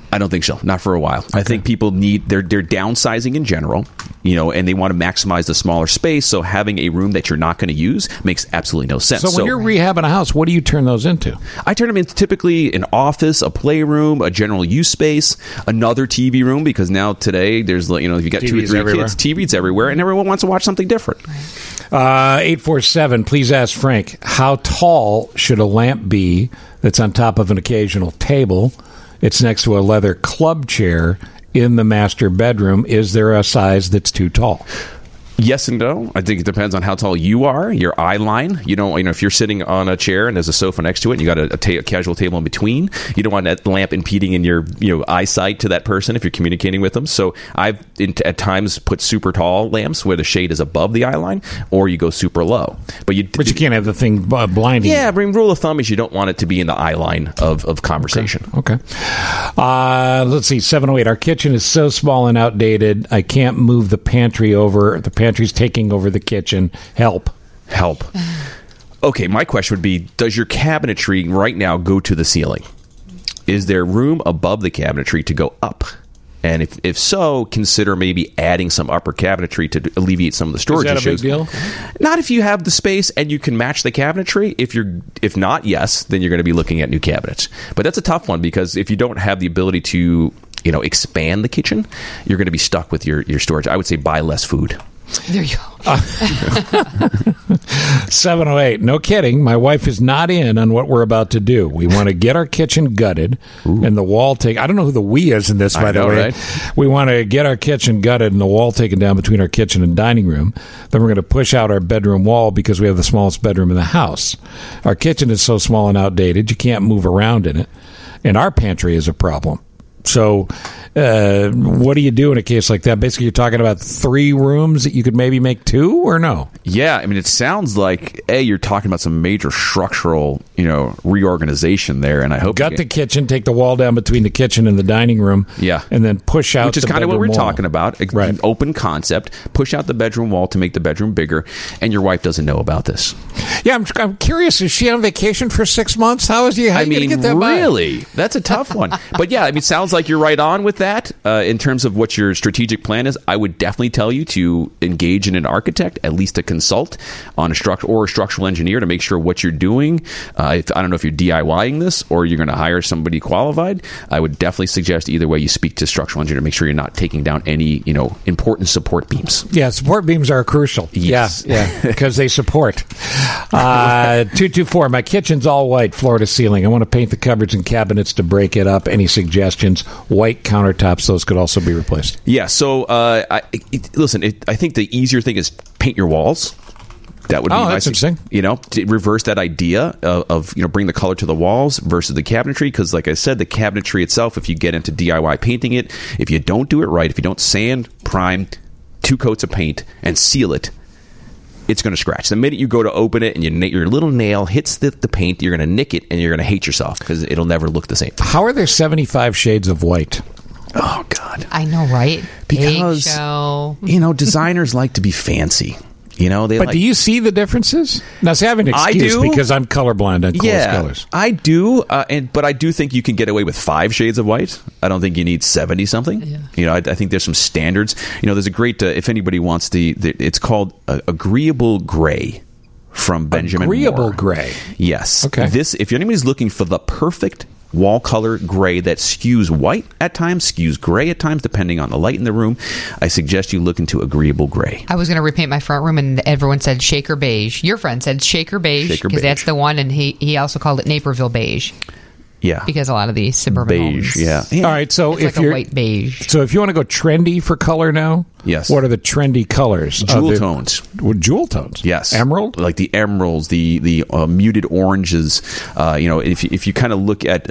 I don't think so. Not for a while. I think people they're downsizing in general, and they want to maximize the smaller space. So having a room that you're not going to use makes absolutely no sense. So when you're rehabbing a house, what do you turn those into? I turn them into typically an office, a playroom, a general use space, another TV room, because now today there's, if you got TVs 2 or 3 everywhere. kids, TVs everywhere, and everyone wants to watch something different. 847, please ask Frank, how tall should a lamp be that's on top of an occasional table? It's next to a leather club chair in the master bedroom. Is there a size that's too tall? Yes and no. I think it depends on how tall you are, your eye line. You don't, if you're sitting on a chair and there's a sofa next to it and you got a casual table in between, you don't want that lamp impeding in your eyesight to that person if you're communicating with them. So I've at times put super tall lamps where the shade is above the eye line, or you go super low. But you can't have the thing blinding. Yeah, but rule of thumb is you don't want it to be in the eye line of conversation. Okay. Let's see, 708. Our kitchen is so small and outdated, I can't move the pantry over. The pantry's taking over the kitchen. Help. Okay, my question would be, does your cabinetry right now go to the ceiling? Is there room above the cabinetry to go up? And if so, consider maybe adding some upper cabinetry to alleviate some of the storage issues. Is that a big deal? Not if you have the space and you can match the cabinetry. If not, yes, then you're going to be looking at new cabinets. But that's a tough one, because if you don't have the ability to expand the kitchen, you're going to be stuck with your storage. I would say buy less food. There you go. 708. No kidding. My wife is not in on what we're about to do. We want to get our kitchen gutted and the wall taken. I don't know who the we is in this, by the way. Right? We want to get our kitchen gutted and the wall taken down between our kitchen and dining room. Then we're going to push out our bedroom wall because we have the smallest bedroom in the house. Our kitchen is so small and outdated, you can't move around in it. And our pantry is a problem. So what do you do in a case like that? Basically, you're talking about 3 rooms that you could maybe make 2, or no? Yeah, I mean, it sounds like, you're talking about some major structural, reorganization there, and I hope... Gut the kitchen, take the wall down between the kitchen and the dining room, and then push out the bedroom wall. Which is kind of what we're talking about. Right. An open concept. Push out the bedroom wall to make the bedroom bigger, and your wife doesn't know about this. Yeah, I'm curious. Is she on vacation for 6 months? How are you going to get that by? Really? That's a tough one. But yeah, I mean, it sounds like you're right on with that. In terms of what your strategic plan is, I would definitely tell you to engage in an architect, at least a consult on a structural engineer, to make sure what you're doing. I don't know if you're DIYing this or you're going to hire somebody qualified. I would definitely suggest either way you speak to a structural engineer to make sure you're not taking down any important support beams. Yeah, support beams are crucial. Yes. Yeah, because they support. 224. My kitchen's all white, floor to ceiling. I want to paint the cupboards and cabinets to break it up. Any suggestions? White countertops, those could also be replaced. Yeah, so I think the easier thing is paint your walls. That would be that's interesting. To reverse that idea of bring the color to the walls versus the cabinetry, because like I said, the cabinetry itself, if you get into DIY painting it, if you don't do it right, if you don't sand, prime, 2 coats of paint, and seal it, it's going to scratch. The minute you go to open it and your little nail hits the paint, you're going to nick it and you're going to hate yourself because it'll never look the same. How are there 75 shades of white? Oh, God. I know, right? Because, Eggshell. Designers like to be fancy. Do you see the differences? Now, see, I have an excuse because I'm colorblind on colors. I do, but I do think you can get away with 5 shades of white. I don't think you need 70 something. Yeah. I think there's some standards. There's a great, if anybody wants it's called Agreeable Gray from Benjamin Agreeable Moore. Gray. Yes. Okay. If anybody's looking for the perfect wall color gray that skews white at times, skews gray at times, depending on the light in the room, I suggest you look into Agreeable Gray. I was going to repaint my front room, and everyone said Shaker Beige. Your friend said Shaker Beige because that's the one, and he also called it Naperville Beige. Yeah, because a lot of the suburban beige. homes, All right, so it's like a white beige. So if you want to go trendy for color now, yes. What are the trendy colors? Jewel tones. Jewel tones. Yes. Emerald, like the emeralds, the muted oranges. If you kind of look at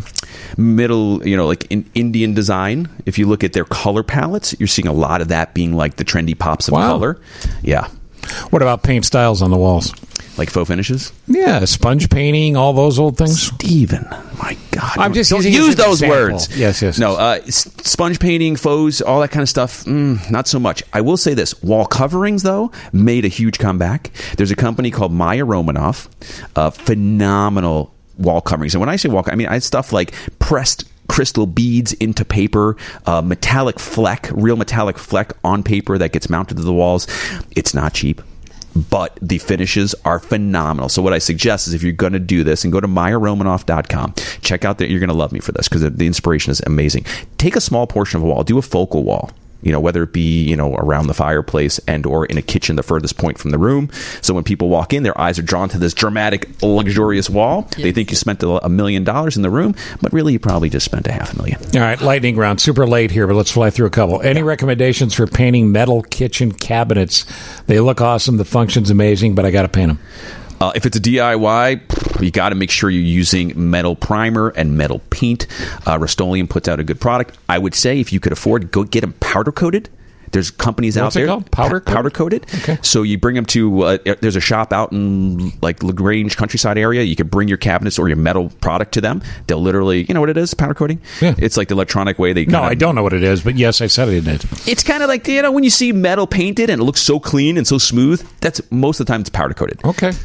middle, like in Indian design, if you look at their color palettes, you're seeing a lot of that being like the trendy pops of color. Yeah. What about paint styles on the walls? Like faux finishes? Yeah, sponge painting, all those old things. Steven, my God. I'm just don't using use those example. words. Yes. No, sponge painting, faux, all that kind of stuff, not so much. I will say this. Wall coverings, though, made a huge comeback. There's a company called Maya Romanoff, phenomenal wall coverings. And when I say wall, I mean stuff like pressed crystal beads into paper, real metallic fleck on paper that gets mounted to the walls. It's not cheap, but the finishes are phenomenal. So what I suggest is if you're going to do this, and go to MayaRomanoff.com, check out that. You're going to love me for this because the inspiration is amazing. Take a small portion of a wall, do a focal wall. Whether it be, around the fireplace and or in a kitchen, the furthest point from the room. So when people walk in, their eyes are drawn to this dramatic, luxurious wall. Yeah. They think you spent $1 million in the room, but really you probably just spent $500,000. All right, lightning round. Super late here, but let's fly through a couple. Any recommendations for painting metal kitchen cabinets? They look awesome. The function's amazing, but I got to paint them. If it's a DIY, you got to make sure you're using metal primer and metal paint. Rust-Oleum puts out a good product. I would say if you could afford, go get them powder coated. There's companies out there. What's it called? Powder coated? Okay. So you bring them to, there's a shop out in LaGrange countryside area. You can bring your cabinets or your metal product to them. They'll literally, you know what it is, powder coating? Yeah. It's like the electronic way they I don't know what it is, but yes, I said it did. It's kind of like, when you see metal painted and it looks so clean and so smooth, that's most of the time it's powder coated. Okay.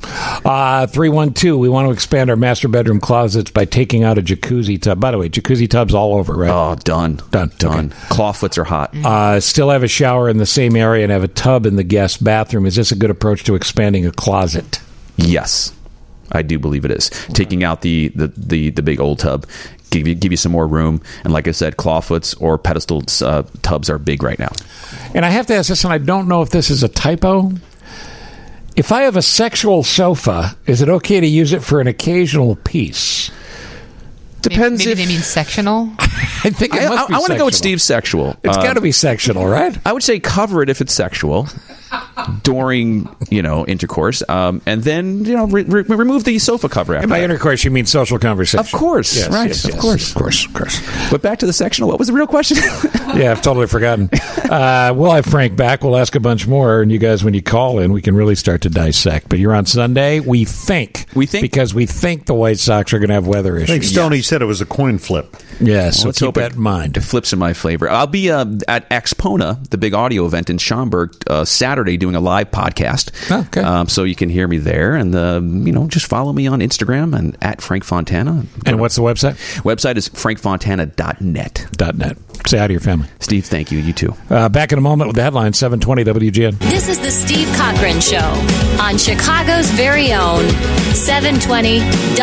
312, we want to expand our master bedroom closets by taking out a jacuzzi tub. By the way, jacuzzi tubs all over, right? Oh, done. Okay. Clawfoots are hot. Still have a shower in the same area and have a tub in the guest bathroom. Is this a good approach to expanding a closet? Yes, I do believe it is. Taking out the big old tub. Give you some more room. And like I said, clawfoots or pedestal tubs are big right now. And I have to ask this, and I don't know if this is a typo. If I have a sexual sofa, is it okay to use it for an occasional piece? Depends. Maybe they mean sectional. I think it must be I want to go with Steve's sexual. It's got to be sectional, right? I would say cover it if it's sexual during intercourse, and then remove the sofa cover after. And by intercourse, you mean social conversation? Of course, yes, right? Yes, of course. But back to the sectional. What was the real question? Yeah, I've totally forgotten. We'll have Frank back. We'll ask a bunch more, and you guys, when you call in, we can really start to dissect. But you're on Sunday. We think because we think the White Sox are going to have weather issues. I think Stoney said it was a coin flip. Yeah, so keep that in mind. It flips in my flavor. I'll be at Axpona, the big audio event in Schaumburg, Saturday, doing a live podcast. Okay. So you can hear me there, and just follow me on Instagram and at Frank Fontana. And what's the website? Website is frankfontana.net. .net. Say hi to your family. Steve, thank you. You too. Back in a moment with the headline, 720 WGN. This is the Steve Cochran Show on Chicago's very own 720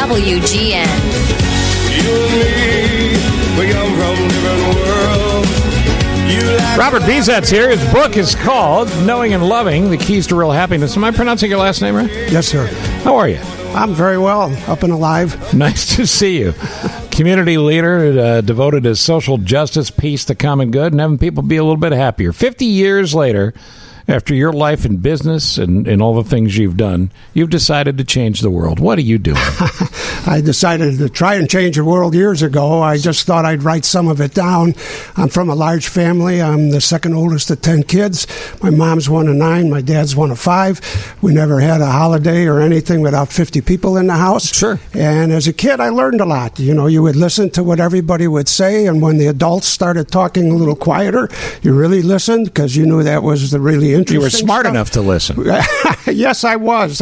WGN. You and me, we come from different worlds. Robert Bizet's here. His book is called Knowing and Loving, The Keys to Real Happiness. Am I pronouncing your last name right? Yes, sir. How are you? I'm very well, up and alive. Nice to see you. Community leader devoted to social justice, peace, the common good, and having people be a little bit happier. 50 years later, after your life in business and all the things you've done, you've decided to change the world. What are you doing? I decided to try and change the world years ago. I just thought I'd write some of it down. I'm from a large family. I'm the second oldest of 10 kids. My mom's one of 9. My dad's one of 5. We never had a holiday or anything without 50 people in the house. Sure. And as a kid, I learned a lot. You would listen to what everybody would say, and when the adults started talking a little quieter, you really listened because you knew that was the really interesting You were smart stuff. enough to listen. Yes, I was.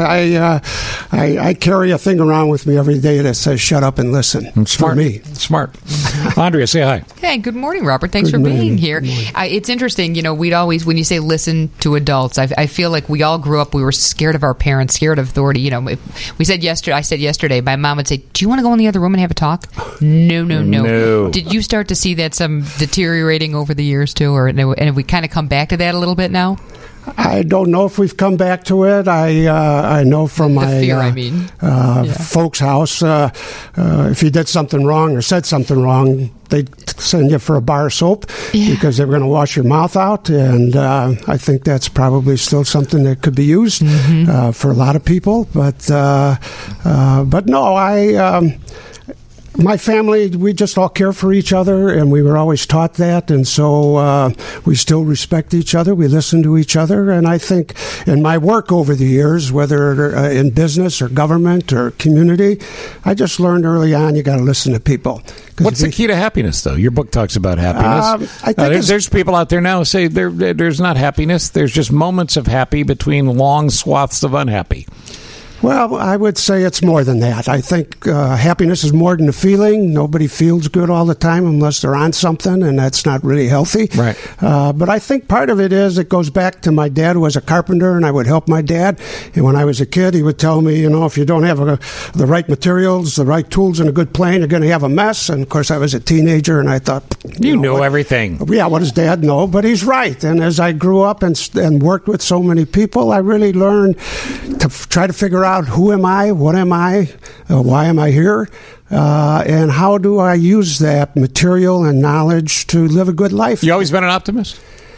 I carry a thing around with me every day that says "Shut up and listen." Smart. For me, smart. Andrea, say hi. Hey, good morning, Robert. Thanks Good for being morning. here. It's interesting. We'd always, when you say listen to adults, I feel like we all grew up. We were scared of our parents, scared of authority. I said yesterday, my mom would say, "Do you want to go in the other room and have a talk?" No. Did you start to see that some deteriorating over the years too, and have we kind of come back to that a little bit now? I don't know if we've come back to it. I know from my folks' house, if you did something wrong or said something wrong, they'd send you for a bar of soap because they were going to wash your mouth out. And I think that's probably still something that could be used for a lot of people. But no, my family, we just all care for each other, and we were always taught that, and so we still respect each other. We listen to each other, and I think in my work over the years, whether in business or government or community, I just learned early on you got to listen to people. What's the key to happiness, though? Your book talks about happiness. I think there's people out there now who say there's not happiness. There's just moments of happy between long swaths of unhappy. Well, I would say it's more than that. I think happiness is more than a feeling. Nobody feels good all the time unless they're on something, and that's not really healthy. Right. But I think part of it goes back to my dad, who was a carpenter, and I would help my dad. And when I was a kid, he would tell me, if you don't have the right materials, the right tools, and a good plane, you're going to have a mess. And, of course, I was a teenager, and I thought... You know everything. Yeah, what does Dad know? But he's right. And as I grew up and worked with so many people, I really learned to try to figure out who am I, what am I, why am I here, and how do I use that material and knowledge to live a good life. You always been an optimist?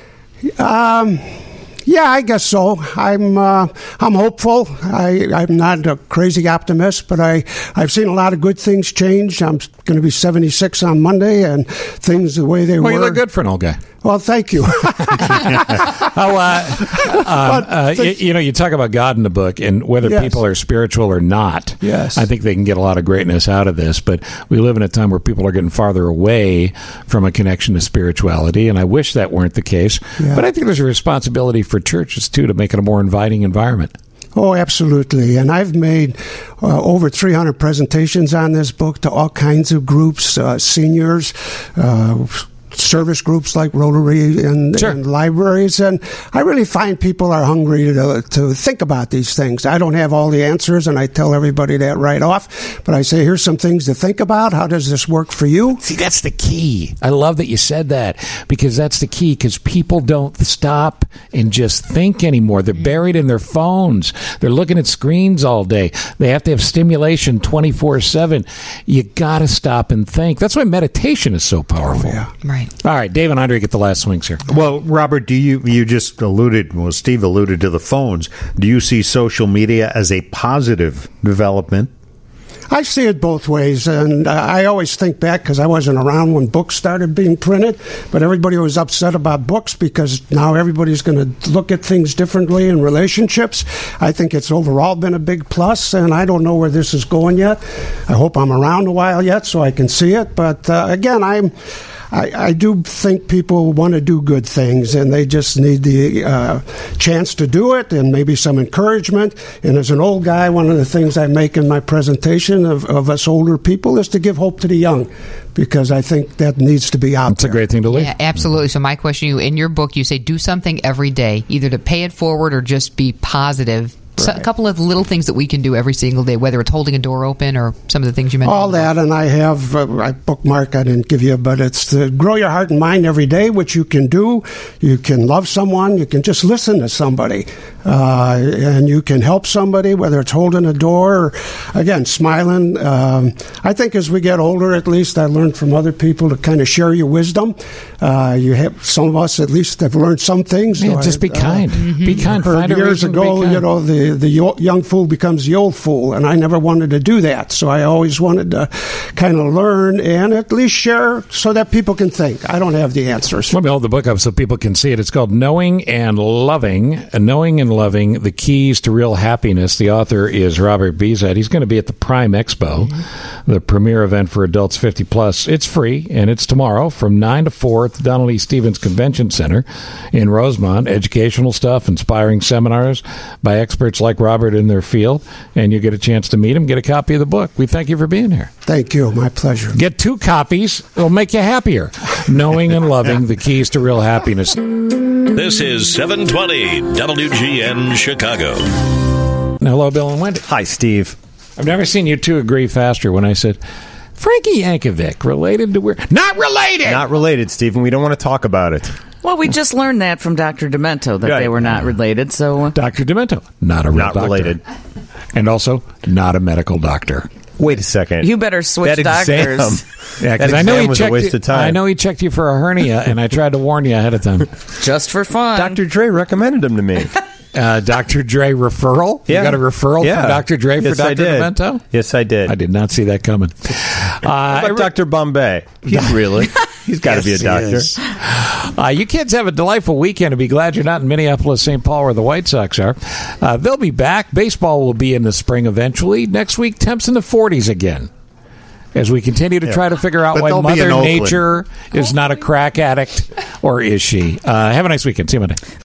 Yeah, I guess so. I'm hopeful. I'm not a crazy optimist, but I've seen a lot of good things change. I'm going to be 76 on Monday, and things the way they were. Well, you look good for an old guy. Well, thank you. You talk about God in the book, and whether people are spiritual or not. Yes. I think they can get a lot of greatness out of this, but we live in a time where people are getting farther away from a connection to spirituality, and I wish that weren't the case. Yeah. But I think there's a responsibility for churches, too, to make it a more inviting environment. Oh, absolutely. And I've made over 300 presentations on this book to all kinds of groups, seniors, service groups like Rotary and libraries, and I really find people are hungry to think about these things. I don't have all the answers, and I tell everybody that right off, but I say, here's some things to think about. How does this work for you? See, that's the key. I love that you said that, because that's the key, because people don't stop and just think anymore. They're buried in their phones. They're looking at screens all day. They have to have stimulation 24/7. You got to stop and think. That's why meditation is so powerful. Oh, yeah. Right. All right, Dave and Andre get the last swings here. Well, Robert, you just Steve alluded to the phones. Do you see social media as a positive development? I see it both ways, and I always think back, because I wasn't around when books started being printed, but everybody was upset about books because now everybody's going to look at things differently in relationships. I think it's overall been a big plus, and I don't know where this is going yet. I hope I'm around a while yet so I can see it, but again, I do think people want to do good things, and they just need the chance to do it and maybe some encouragement. And as an old guy, one of the things I make in my presentation of us older people is to give hope to the young, because I think that needs to be out That's there. a great thing to leave. Yeah, absolutely. So my question to you, in your book, you say do something every day, either to pay it forward or just be positive. So a couple of little things that we can do every single day, whether it's holding a door open or some of the things you mentioned. All that, and I have I bookmark I didn't give you, but it's to grow your heart and mind every day, which you can do. You can love someone. You can just listen to somebody, and you can help somebody, whether it's holding a door or, again, smiling. I think as we get older, at least, I learned from other people to kind of share your wisdom. You have some of us at least have learned some things. Man, just be kind. Be kind. Find a years reason to ago, be kind. The young fool becomes the old fool, and I never wanted to do that. So I always wanted to kind of learn and at least share so that people can think. I don't have the answers. Let me hold the book up so people can see it. It's called Knowing and Loving, The Keys to Real Happiness. The author is Robert Bezat. He's going to be at the Prime Expo, the premier event for adults 50+. It's free, and it's tomorrow from 9 to 4 at the Donald E. Stevens Convention Center in Rosemont. Educational stuff, inspiring seminars by experts like Robert in their field, and you get a chance to meet him, get a copy of the book. We thank you for being here. Thank you. My pleasure. Get 2 copies. It'll make you happier. Knowing and Loving, The Keys to Real Happiness. This is 720 WGN Chicago. Hello, Bill and Wendy. Hi, Steve. I've never seen you two agree faster when I said, Frankie Yankovic, related to where? Not related! Not related, Steve, and we don't want to talk about it. Well, we just learned that from Dr. Demento, that they were not related. So Dr. Demento, not a real doctor. Not related. And also, not a medical doctor. Wait a second. You better switch that doctors. Yeah, because I know he checked. I know he checked you for a hernia, and I tried to warn you ahead of time. Just for fun. Dr. Dre recommended him to me. Dr. Dre referral? Yeah. You got a referral from Dr. Dre for Dr. Demento? Yes, I did. I did not see that coming. How about Dr. Bombay? He's he's got to be a doctor. You kids have a delightful weekend. I'll be glad you're not in Minneapolis, St. Paul, where the White Sox are. They'll be back. Baseball will be in the spring eventually. Next week, temps in the 40s again. As we continue to try to figure out why Mother Nature is not a crack addict, or is she? Have a nice weekend. See you Monday.